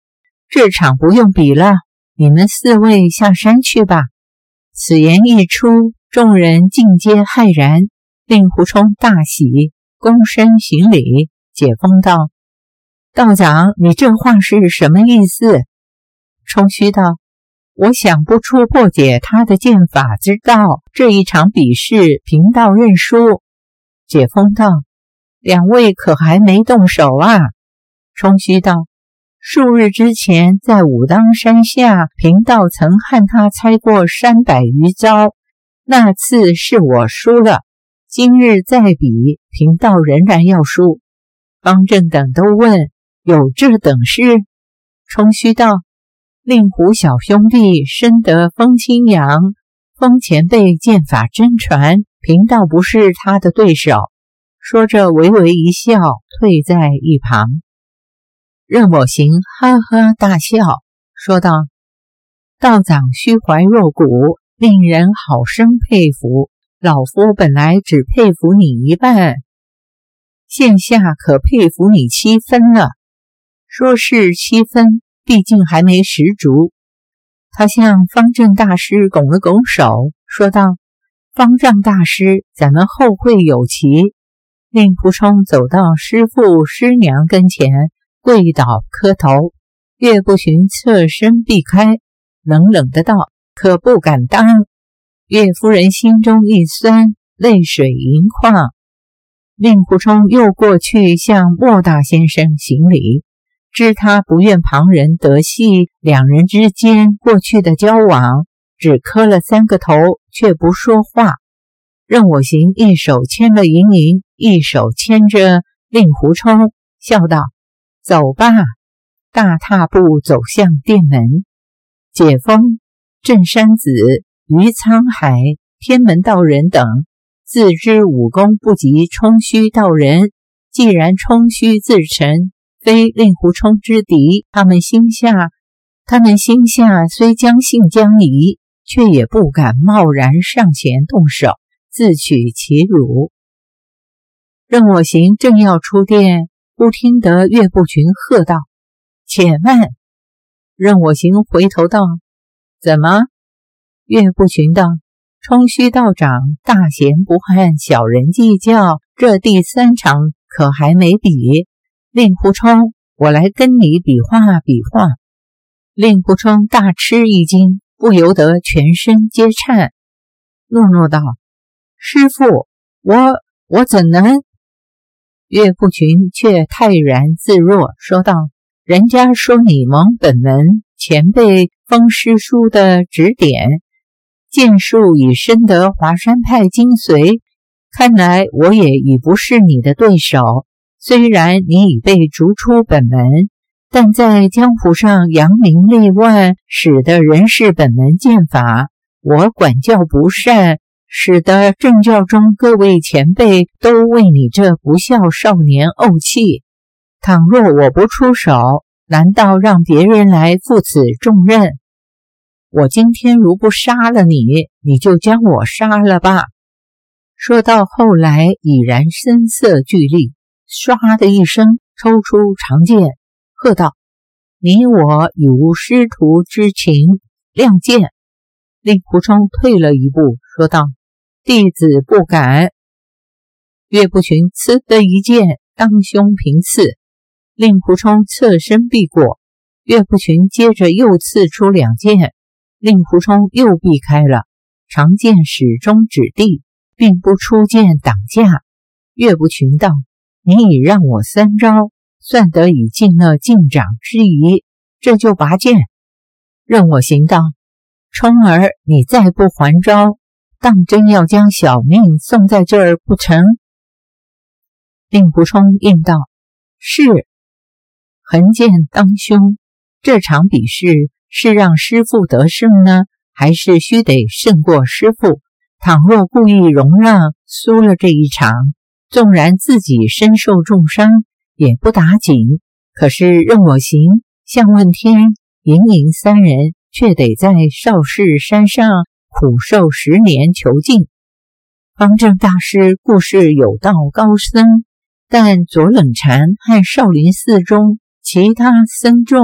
这场不用比了，你们4位下山去吧。此言一出，众人尽皆骇然。令狐冲大喜，躬身行礼。解风道：道长，你这话是什么意思？冲虚道：我想不出破解他的剑法之道，这一场比试贫道认输。解风道：2位可还没动手啊？冲虚道：数日之前在武当山下，贫道曾和他猜过300余招，那次是我输了，今日再比，贫道仍然要输。方正等都问：有这等事？冲虚道：令狐小兄弟深得风清扬，风前辈剑法真传，贫道不是他的对手。说着微微一笑，退在一旁。任我行哈哈大笑，说道：道长虚怀若谷，令人好生佩服。老夫本来只佩服你1半，现下可佩服你7分了。说是7分，毕竟还没10足。他向方正大师拱了拱手，说道：方丈大师，咱们后会有期。令狐冲走到师父师娘跟前，跪倒磕头。岳不群侧身避开，冷冷的道：可不敢当。岳夫人心中一酸，泪水盈眶。令狐冲又过去向莫大先生行礼，知他不愿旁人得悉2人之间过去的交往，只磕了3个头，却不说话。任我行一手牵了盈盈，一手牵着令狐冲，笑道：走吧。大踏步走向殿门。解风、镇山子、于沧海、天门道人等自知武功不及冲虚道人，既然冲虚自陈，非令狐冲之敌，他们心下虽将信将疑，却也不敢贸然上前动手，自取其辱。任我行正要出殿，忽听得岳不群喝道：且慢！任我行回头道：怎么？岳不群道：冲虚道长大贤不和小人计较，这第3场可还没比。令狐冲，我来跟你比划比划。令狐冲大吃一惊，不由得全身皆颤，诺诺道：师父，我怎能？岳不群却泰然自若，说道：人家说你蒙本门前辈风师叔的指点，剑术已深得华山派精髓，看来我也已不是你的对手。虽然你已被逐出本门，但在江湖上扬名立万，使得人事本门剑法，我管教不善，使得正教中各位前辈都为你这不孝少年怄气。倘若我不出手，难道让别人来负此重任？我今天如不杀了你，你就将我杀了吧。说到后来已然声色俱厉，唰的一声抽出长剑，喝道：你我已无师徒之情，亮剑！令狐冲退了一步，说道：弟子不敢。岳不群呲的一剑当胸平刺，令狐冲侧身避过，岳不群接着又刺出2剑，令狐冲又避开了，长剑始终指地，并不出剑挡架。岳不群道：你已让我3招，算得已尽了进长之谊，这就拔剑。任我行道：冲儿，你再不还招，当真要将小命送在这儿不成？令狐冲应道：是。横剑当胸，这场比试是让师父得胜呢，还是须得胜过师父？倘若故意容让，输了这一场，纵然自己身受重伤，也不打紧。可是任我行、向问天、盈盈3人却得在少室山上苦受10年囚禁。方正大师固是有道高僧，但左冷禅和少林寺中其他僧众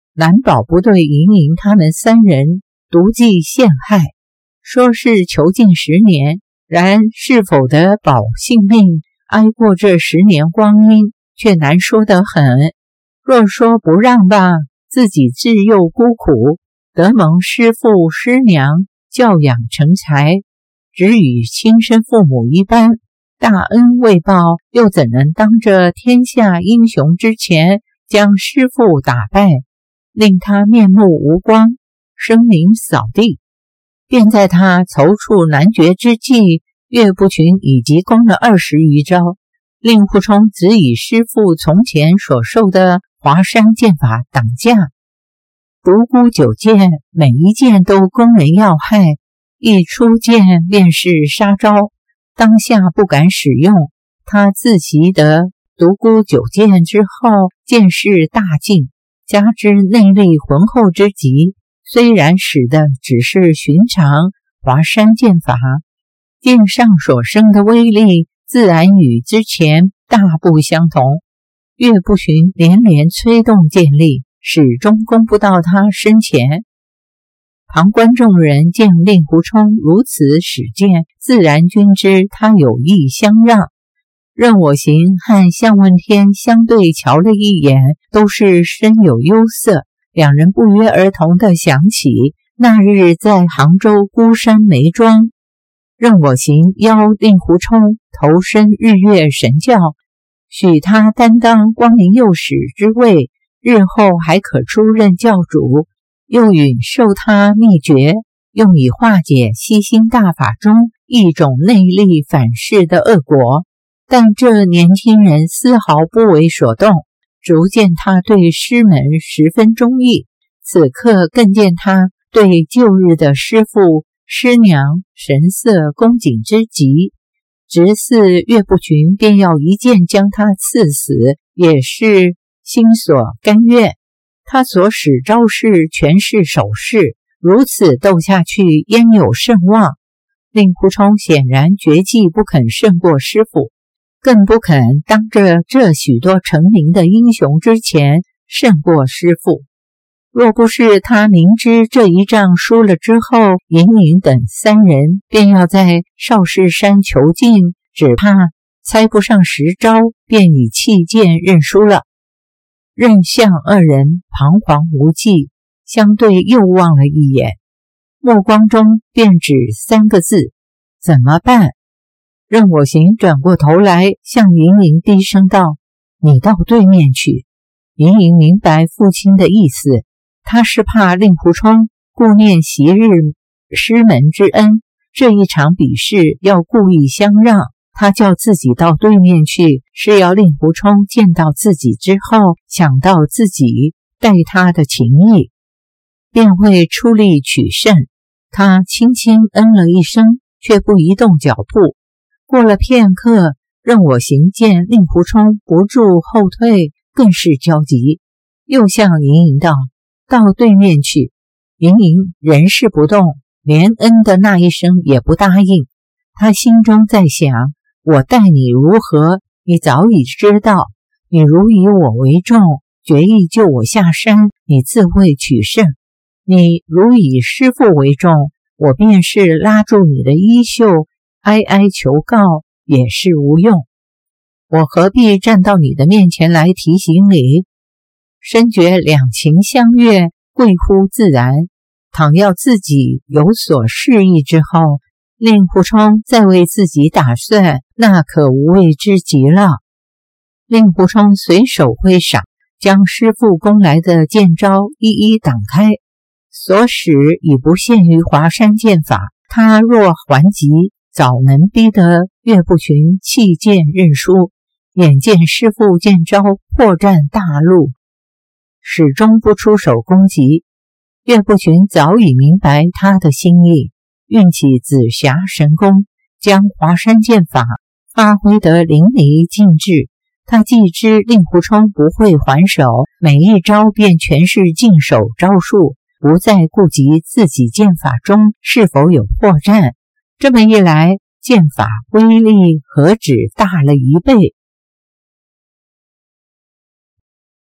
难保不对莹莹他们3人毒计陷害，说是囚禁10年，然是否得保性命，挨过这10年光阴，却难说得很。若说不让罢，自己自幼孤苦，得蒙师父师娘教养成才，只与亲生父母一般，大恩未报，又怎能当着天下英雄之前将师父打败，令他面目无光，声名扫地？便在他踌躇难决之际，岳不群已经攻了20余招，令狐冲只以师父从前所受的华山剑法挡架。独孤9剑每一剑都攻人要害，一出剑便是杀招，当下不敢使用。他自习得独孤9剑之后，剑势大进，加之内力浑厚之极，虽然使的只是寻常华山剑法，剑上所生的威力自然与之前大不相同。岳不群连连催动剑力，始终攻不到他身前。旁观众人见令狐冲如此使剑，自然均知他有意相让。任我行和向问天相对瞧了一眼，都是深有忧色。两人不约而同地想起那日在杭州孤山梅庄，任我行邀令狐冲投身日月神教，许他担当光明右使之位，日后还可出任教主，又允授他秘诀，用以化解吸星大法中一种内力反噬的恶果。但这年轻人丝毫不为所动，逐渐他对师门十分中意，此刻更见他对旧日的师父师娘神色恭敬之极，直似岳不群便要一剑将他刺死，也是心所甘愿。他所使招式全是手势，如此斗下去焉有胜望？令狐冲显然决计不肯胜过师父，更不肯当着这许多成名的英雄之前胜过师父。若不是他明知这一仗输了之后，莹莹等3人便要在少室山囚禁，只怕猜不上10招便已弃剑认输了。任向2人彷徨无计，相对又望了一眼，目光中便只3个字：怎么办？任我行转过头来向莹莹低声道：你到对面去。莹莹明白父亲的意思，他是怕令狐冲顾念昔日师门之恩，这一场比试要故意相让，他叫自己到对面去，是要令狐冲见到自己之后想到自己待他的情谊，便会出力取胜。他轻轻嗯了一声，却不移动脚步。过了片刻，任我行见令狐冲不住后退，更是焦急，又向莹莹道：到对面去。莹莹仍是不动，连嗯的那一声也不答应。他心中在想，我待你如何，你早已知道。你如以我为重，决意救我下山，你自会取胜；你如以师父为重，我便是拉住你的衣袖，哀哀求告也是无用。我何必站到你的面前来提醒你？深觉两情相悦，贵乎自然。倘要自己有所示意之后，令狐冲再为自己打算，那可无谓之极了。令狐冲随手挥洒，将师父攻来的剑招一一挡开。所使已不限于华山剑法，他若还击，早能逼得岳不群弃剑认输。眼见师父剑招破绽大露，始终不出手攻击。岳不群早已明白他的心意，运起紫霞神功，将华山剑法发挥得淋漓尽致。他既知令狐冲不会还手，每一招便全是净手招数，不再顾及自己剑法中是否有破绽。这么一来，剑法威力何止大了1倍。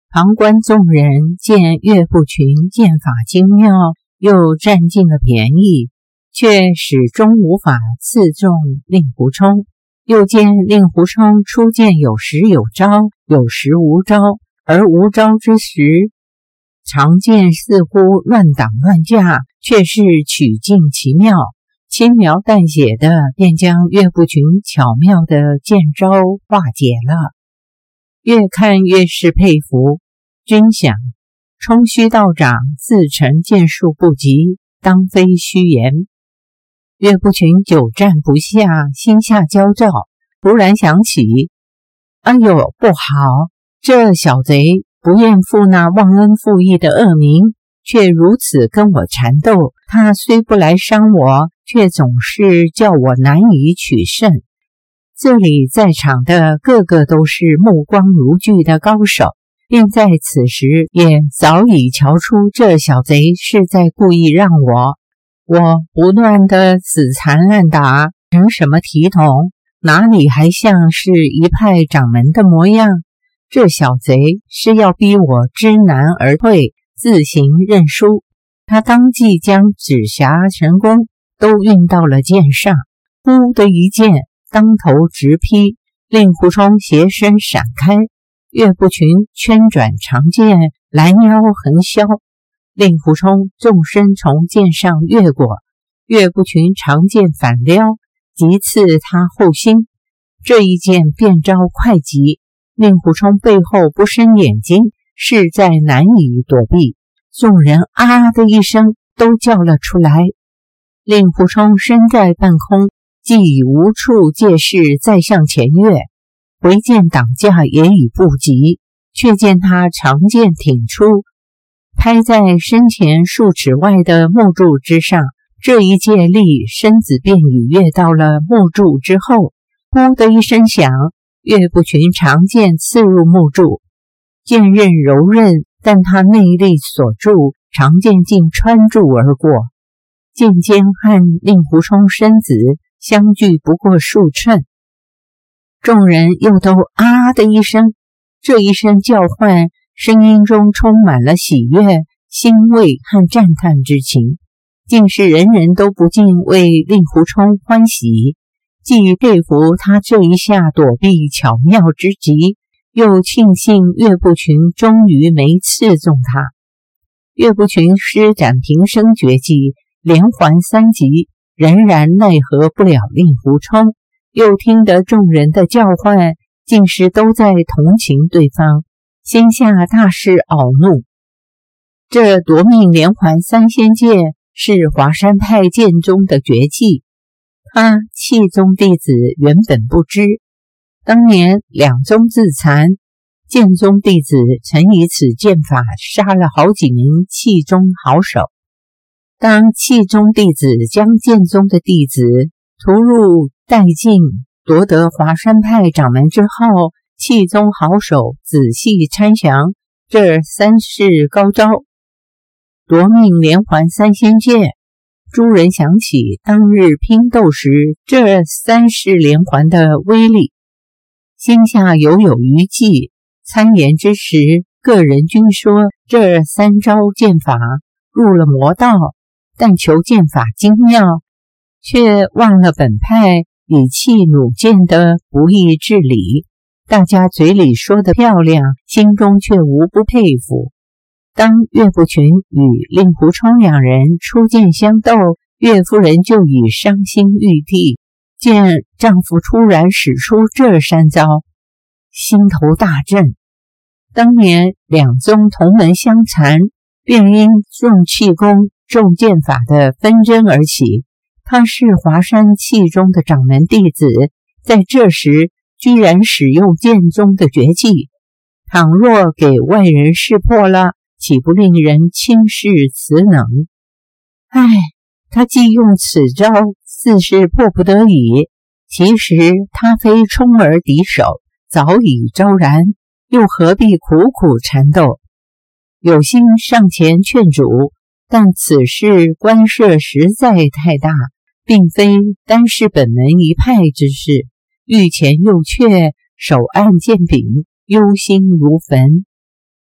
旁观众人见岳不群剑法精妙，又占尽了便宜，却始终无法刺中令狐冲。又见令狐冲出剑有时有招，有时无招，而无招之时，长剑似乎乱挡乱架，却是曲径奇妙，轻描淡写的便将岳不群巧妙的剑招化解了。越看越是佩服，君想冲虚道长自陈剑术不及，当非虚言。岳不群久战不下，心下焦躁，突然想起，哎呦，不好，这小贼不厌负那忘恩负义的恶名，却如此跟我缠斗，他虽不来伤我，却总是叫我难以取胜。这里在场的个个都是目光如炬的高手，便在此时也早已瞧出这小贼是在故意让我不断的死缠烂打，成什么体统，哪里还像是一派掌门的模样？这小贼是要逼我知难而退，自行认输。他当即将紫霞神功都运到了剑上，呼的一剑当头直劈，令狐冲斜身闪开，岳不群圈转长剑，拦腰横削，令狐冲纵身从剑上越过，岳不群长剑反撩，急刺他后心。这一剑变招快极，令狐冲背后不伸眼睛，实在难以躲避。众人啊的一声都叫了出来。令狐冲身在半空，既已无处借势再向前跃，回剑挡架也已不及，却见他长剑挺出，拍在身前数尺外的木柱之上，这一借力，身子便已跃到了木柱之后。呼的一声响，岳不群长剑刺入木柱，剑刃柔韧，但他内力所助，长剑竟穿柱而过。剑尖和令狐冲身子相距不过数寸，众人又都啊的一声，这一声叫唤，声音中充满了喜悦、欣慰和赞叹之情，竟是人人都不禁为令狐冲欢喜，既佩服他这一下躲避巧妙之极，又庆幸岳不群终于没刺中他。岳不群施展平生绝技，连环三击，仍然奈何不了令狐冲，又听得众人的叫唤，竟是都在同情对方，心下大是恼怒。这夺命连环三仙剑是华山派剑宗的绝技，他气宗弟子原本不知，当年两宗自残，剑宗弟子曾以此剑法杀了好几名气宗好手。当气宗弟子将剑宗的弟子屠入殆尽，夺得华山派掌门之后，气宗好手仔细参详这三式高招，夺命连环三仙剑，诸人想起当日拼斗时这三式连环的威力，心下犹有余悸。参言之时，个人均说这三招剑法入了魔道，但求剑法精妙，却忘了本派以气弩箭的不义之理。大家嘴里说的漂亮，心中却无不佩服。当岳不群与令狐冲两人出剑相斗，岳夫人就已伤心欲涕，见丈夫突然使出这三招，心头大震。当年两宗同门相残，便因重气功、重剑法的纷争而起。他是华山气宗的掌门弟子，在这时居然使用剑宗的绝技，倘若给外人识破了，岂不令人轻视此能？唉，他既用此招，似是迫不得已，其实他非冲而敌手，早已昭然，又何必苦苦缠斗？有心上前劝阻，但此事关涉实在太大，并非单是本门一派之事，欲前又却，手按剑柄，忧心如焚。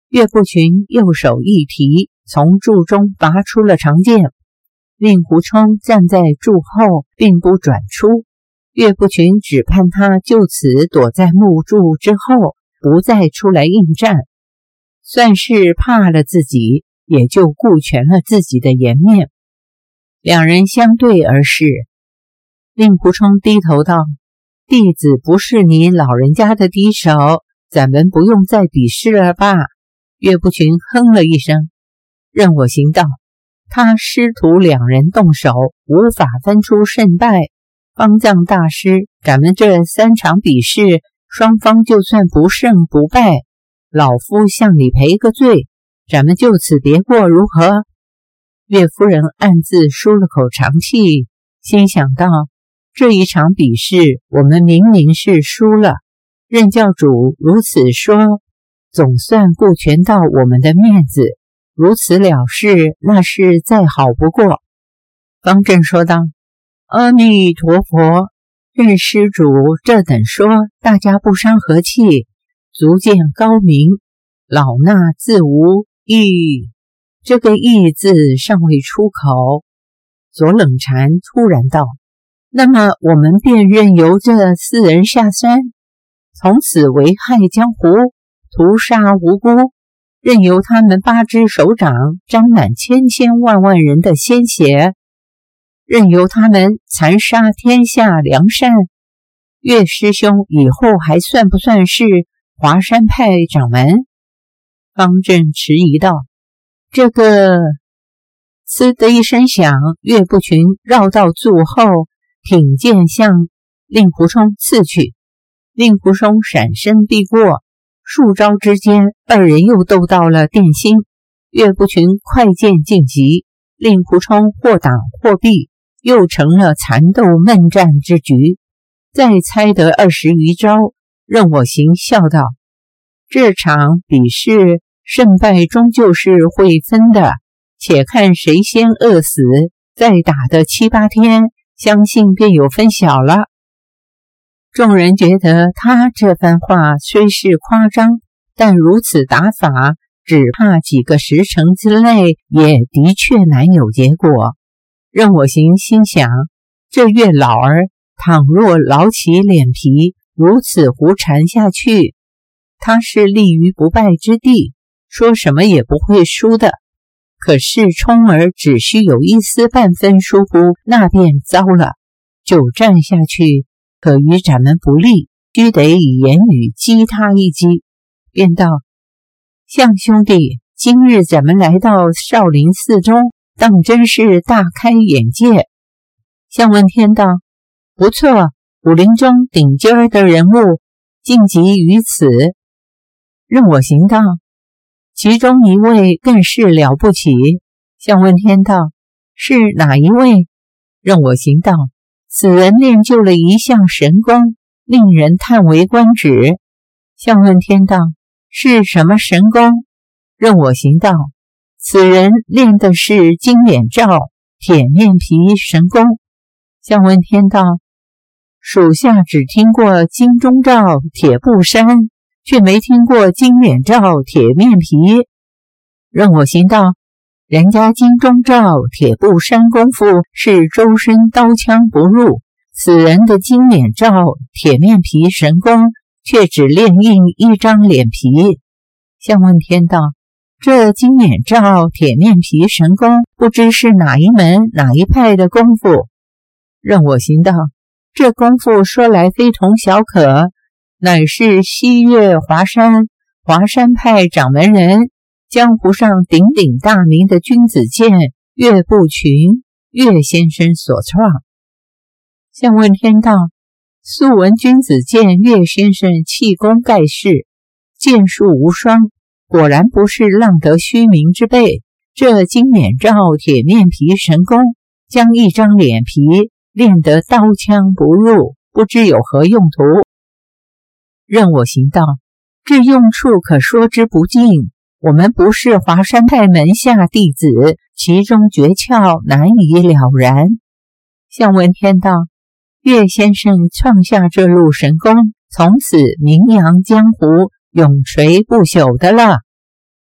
岳不群右手一提，从柱中拔出了长剑。令狐冲站在柱后，并不转出。岳不群只盼他就此躲在木柱之后，不再出来应战，算是怕了自己，也就顾全了自己的颜面。两人相对而视。令狐冲低头道：弟子不是你老人家的敌手，咱们不用再比试了吧？岳不群哼了一声。任我行道：他师徒两人动手，无法分出胜败。方丈大师，咱们这3场比试，双方就算不胜不败，老夫向你赔个罪，咱们就此别过如何？岳夫人暗自舒了口长气，心想道：这一场比试我们明明是输了，任教主如此说，总算顾全到我们的面子，如此了事，那是再好不过。方正说道：阿弥陀佛，任施主这等说，大家不伤和气，足见高明。老衲自无意。这个意字尚未出口，左冷禅突然道：那么我们便任由这4人下山，从此危害江湖，屠杀无辜，任由他们8只手掌沾满千千万万人的鲜血，任由他们残杀天下良善。岳师兄以后还算不算是华山派掌门？方正迟疑道：这个……呲的一声响，岳不群绕到柱后，挺剑向令狐冲刺去。令狐冲闪身避过，数招之间，2人又斗到了电心。岳不群快剑晋级，令狐冲或挡或避，又成了缠斗闷战之局。再猜得20余招，任我行笑道：这场比试胜败终究是会分的，且看谁先饿死，再打的7、8天，相信便有分晓了。众人觉得他这番话虽是夸张，但如此打法，只怕几个时辰之内也的确难有结果。任我行心想，这岳老儿倘若老起脸皮，如此胡缠下去，他是立于不败之地，说什么也不会输的。可是冲儿只需有1丝半分疏忽，那便糟了。久战下去，可与咱们不利，须得以言语激他一击。便道：向兄弟，今日咱们来到少林寺中，当真是大开眼界。向问天道：不错，武林中顶尖儿的人物晋级于此。任我行道：其中一位更是了不起。向问天道：是哪一位？任我行道：此人练就了一项神功，令人叹为观止。向问天道：是什么神功？任我行道：此人练的是金脸罩铁面皮神功。向问天道：属下只听过金钟罩铁布衫，却没听过金脸罩铁面皮。任我行道：人家金钟罩铁布衫功夫是周身刀枪不入，此人的金脸罩铁面皮神功却只练硬1张脸皮。向问天道：这金脸罩铁面皮神功不知是哪一门哪一派的功夫？任我行道：这功夫说来非同小可，乃是西岳华山派掌门人，江湖上鼎鼎大名的君子剑岳不群岳先生所创。向问天道：素闻君子剑岳先生气功盖世，剑术无双，果然不是浪得虚名之辈。这金脸罩铁面皮神功，将1张脸皮练得刀枪不入，不知有何用途？任我行道：这用处可说之不尽，我们不是华山派门下弟子，其中诀窍难以了然。向问天道：岳先生创下这路神功，从此名扬江湖，永垂不朽的了。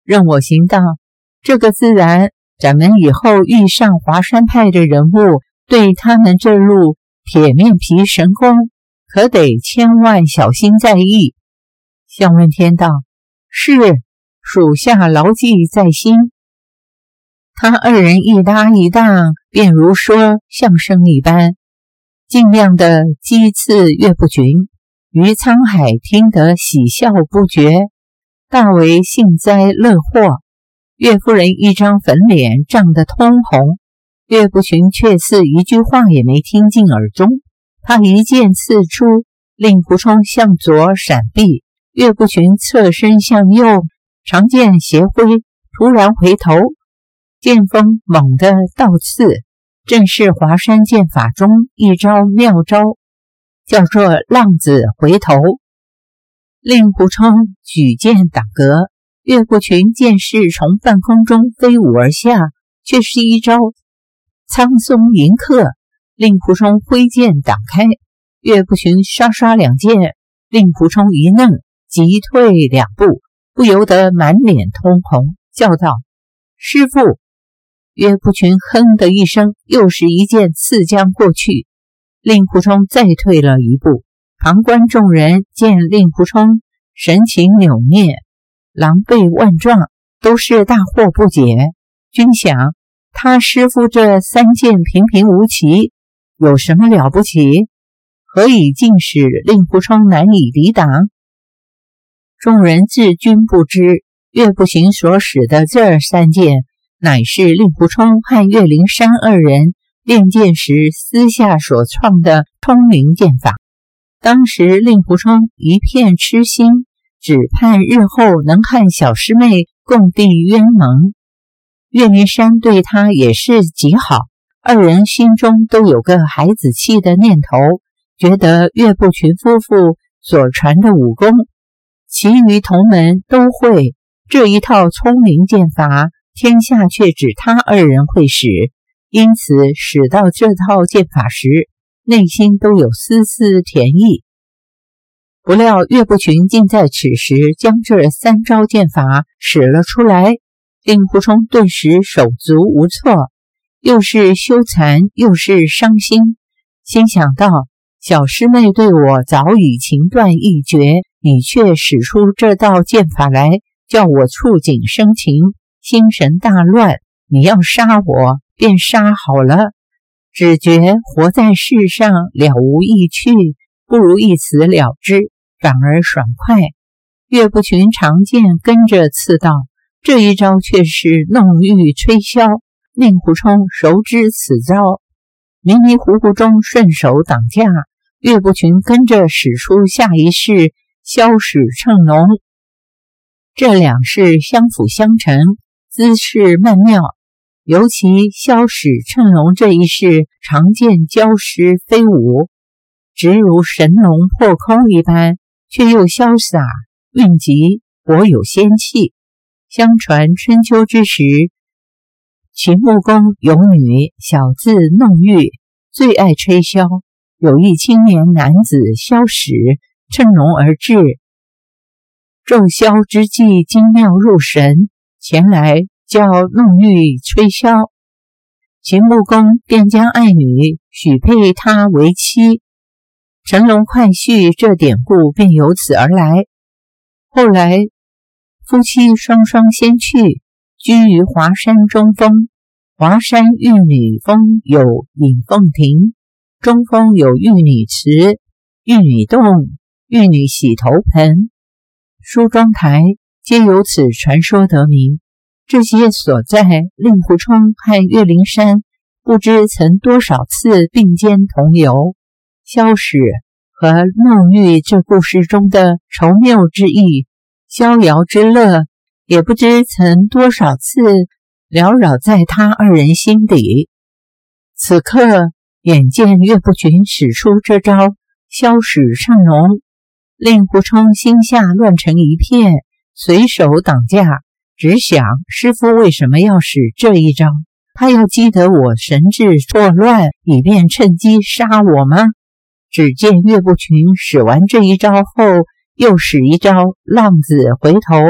任我行道。这个自然，咱们以后遇上华山派的人物，对他们这路铁面皮神功，可得千万小心在意。向问天道：是，属下牢记在心。他二人一搭一档，便如说相声一般，尽量的讥刺岳不群。于沧海听得喜笑不绝，大为幸灾乐祸。岳夫人一张粉脸涨得通红，岳不群却似一句话也没听进耳中。他一剑刺出，令狐冲向左闪避，岳不群侧身向右，长剑斜挥，突然回头，剑锋猛地倒刺，正是华山剑法中一招妙招，叫做浪子回头。令狐冲举剑挡格，岳不群剑势从半空中飞舞而下，却是一招苍松迎客，令狐冲挥剑挡开。岳不群刷刷两剑，令狐冲一愣，急退两步，不由得满脸通红，叫道：师父！岳不群哼的一声，又是一剑刺将过去。令狐冲再退了一步，旁观众人见令狐冲神情扭捏，狼狈万状，都是大惑不解。均想他师父这三剑平平无奇，有什么了不起？何以竟使令狐冲难以抵挡？众人自均不知，岳不群所使的这三剑，乃是令狐冲和岳灵珊二人练剑时私下所创的通灵剑法。当时令狐冲一片痴心，只盼日后能和小师妹共缔冤盟。岳灵珊对他也是极好，二人心中都有个孩子气的念头，觉得岳不群夫妇所传的武功，其余同门都会，这一套聪明剑法，天下却只他二人会使，因此使到这套剑法时，内心都有丝丝甜意。不料岳不群竟在此时将这三招剑法使了出来，令狐冲顿时手足无措，又是羞惭又是伤心，心想到小师妹对我早已情断意绝，你却使出这道剑法来，叫我触景生情，心神大乱，你要杀我便杀好了，只觉活在世上了无意趣，不如一死了之，反而爽快。岳不群长剑跟着刺道，这一招却是弄玉吹箫，令狐冲熟知此招，迷迷糊糊中顺手挡架，岳不群跟着使出下一式箫使乘龙，这两式相辅相成，姿势曼妙。尤其箫使乘龙这一式，长剑交施飞舞，直如神龙破空一般，却又潇洒韵极，颇有仙气。相传春秋之时，秦穆公有女小字弄玉，最爱吹箫，有一青年男子箫使乘龙而至，奏箫之际精妙入神，前来叫弄玉吹箫。秦穆公便将爱女许配他为妻，乘龙快婿这典故便由此而来。后来夫妻双双先去，居于华山中峰。华山玉女峰有引凤亭，中峰有玉女池、玉女洞、玉女洗头盆、梳妆台，皆由此传说得名。这些所在，令狐冲和岳灵珊不知曾多少次并肩同游。箫使和弄玉这故事中的稠妙之意、逍遥之乐，也不知曾多少次缭绕在他二人心底。此刻眼见岳不群使出这招箫使乘龙，令狐冲心下乱成一片，随手挡架，只想师父为什么要使这一招？他要激得我神志错乱，以便趁机杀我吗？只见岳不群使完这一招后，又使一招浪子回头，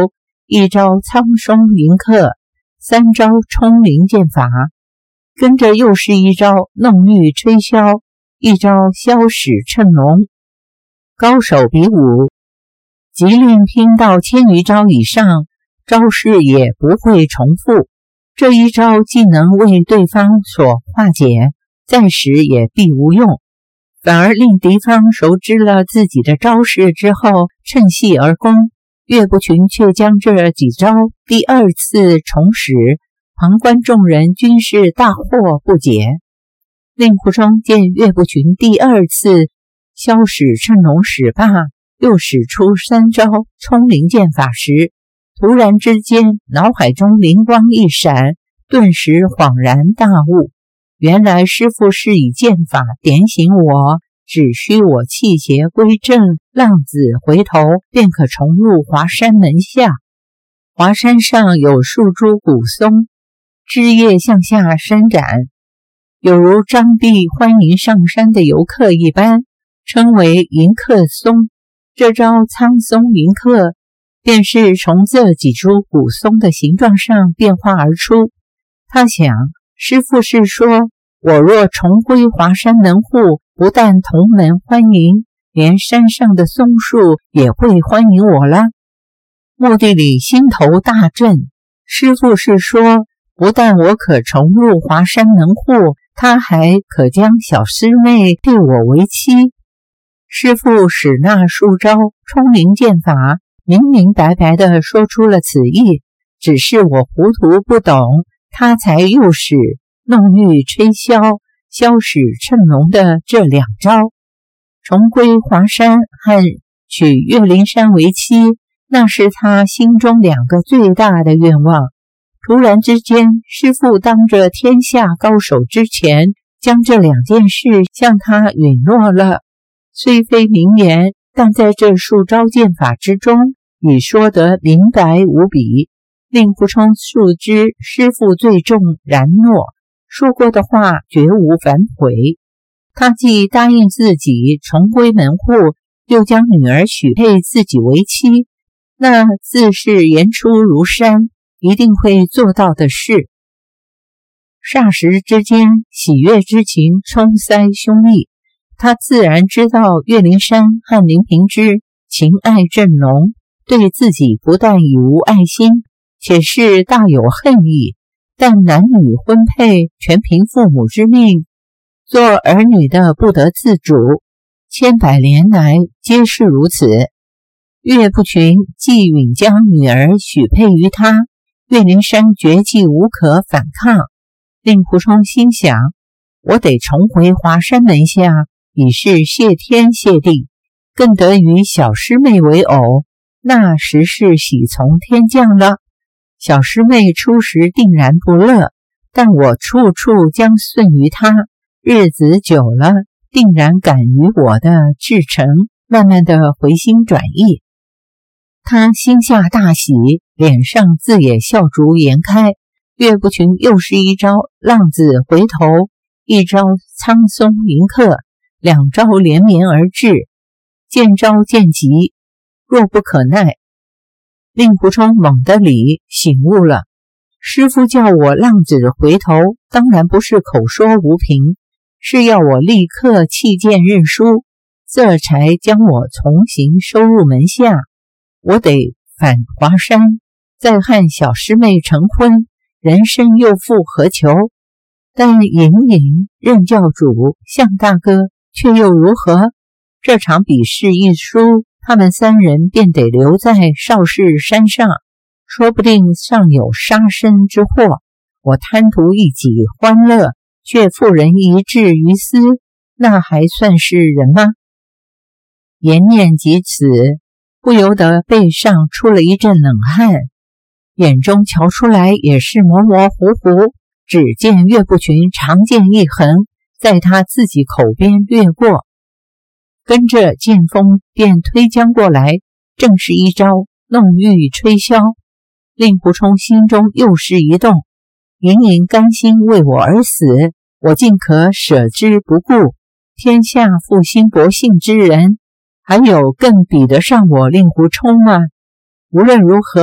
一招苍松迎客，三招冲灵剑法，跟着又是一招弄玉吹箫，一招消使趁龙。高手比武，即令拼到1000余招以上，招式也不会重复。这一招既能为对方所化解，暂时也必无用，反而令敌方熟知了自己的招式之后，趁隙而攻。岳不群却将这几招第二次重使，旁观众人均是大惑不解。令狐冲见岳不群第二次消使趁龙使罢，又使出三招冲灵剑法时，突然之间脑海中灵光一闪，顿时恍然大悟，原来师父是以剑法点醒我，只需我气邪归正，浪子回头，便可重入华山门下。华山上有数株古松，枝叶向下伸展，有如张臂欢迎上山的游客一般，称为迎客松。这招苍松迎客便是从这几株古松的形状上变化而出。他想，师父是说，我若重归华山门户，不但同门欢迎，连山上的松树也会欢迎我了。墓地里心头大震，师父是说，不但我可重入华山门户，他还可将小师妹对我为妻。师父使那数招冲灵剑法，明明白白地说出了此意，只是我糊涂不懂，他才又使弄玉吹箫、消使趁龙的这两招。重归华山和娶岳灵珊为妻，那是他心中两个最大的愿望。突然之间，师父当着天下高手之前，将这两件事向他允诺了。虽非明言，但在这数招剑法之中，已说得明白无比。令狐冲素知师父最重然诺，说过的话绝无反悔。他既答应自己重归门户，又将女儿许配自己为妻，那自是言出如山，一定会做到的事。霎时之间，喜悦之情冲塞胸臆。他自然知道岳灵珊和林平之情爱正浓，对自己不但已无爱心，且是大有恨意。但男女婚配全凭父母之命，做儿女的不得自主，千百年来皆是如此。岳不群既允将女儿许配于他，岳灵珊绝技无可反抗。令狐冲心想，我得重回华山门下，已是谢天谢地，更得与小师妹为偶，那实是喜从天降了。小师妹初时定然不乐，但我处处将顺于她，日子久了，定然感于我的至诚，慢慢的回心转意。他心下大喜，脸上自也笑逐颜开。岳不群又是一招浪子回头，一招苍松迎客，两招连绵而至，见招见急，若不可耐。令狐冲猛地里醒悟了，师父叫我浪子回头，当然不是口说无凭，是要我立刻弃剑认输，这才将我重新收入门下。我得返华山，再和小师妹成婚，人生又复何求？但隐隐任教主向大哥却又如何？这场比试一输，他们三人便得留在少室山上，说不定尚有杀身之祸。我贪图一己欢乐，却妇人一掷于私，那还算是人吗？言念及此，不由得背上出了一阵冷汗，眼中瞧出来也是模模糊糊。只见岳不群长剑一横，在他自己口边掠过，跟着剑锋便推将过来，正是一招弄玉吹箫。令狐冲心中又是一动，隐隐甘心为我而死，我竟可舍之不顾。天下负心薄幸之人，还有更比得上我令狐冲吗？无论如何，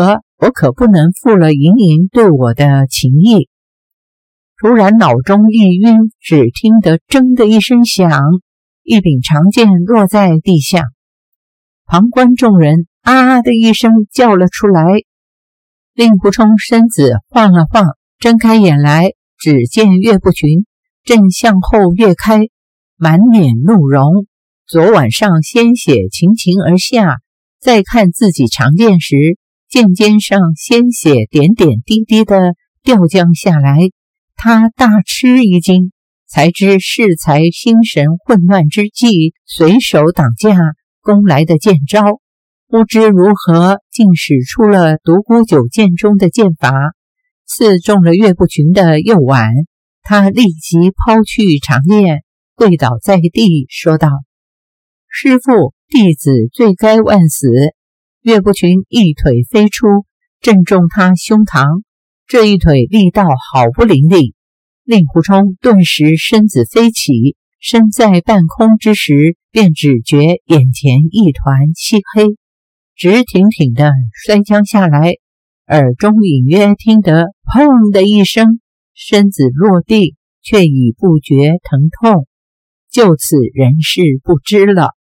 我可不能负了盈盈对我的情意。突然脑中一晕，只听得铮的一声响，一柄长剑落在地下。旁观众人啊的一声叫了出来。令狐冲身子晃了晃，睁开眼来，只见岳不群正向后跃开，满脸怒容。昨晚上鲜血倾倾而下，再看自己长剑时，剑尖上鲜血点点滴滴的掉将下来。他大吃一惊，才知适才心神混乱之际，随手挡架攻来的剑招，不知如何竟使出了独孤九剑中的剑法，刺中了岳不群的右腕。他立即抛去长剑，跪倒在地，说道：师父，弟子罪该万死。岳不群一腿飞出，正中他胸膛，这一腿力道好不凌厉。令狐冲顿时身子飞起，身在半空之时，便只觉眼前一团漆黑，直挺挺地摔将下来，耳中隐约听得砰的一声，身子落地，却已不觉疼痛，就此人事不知了。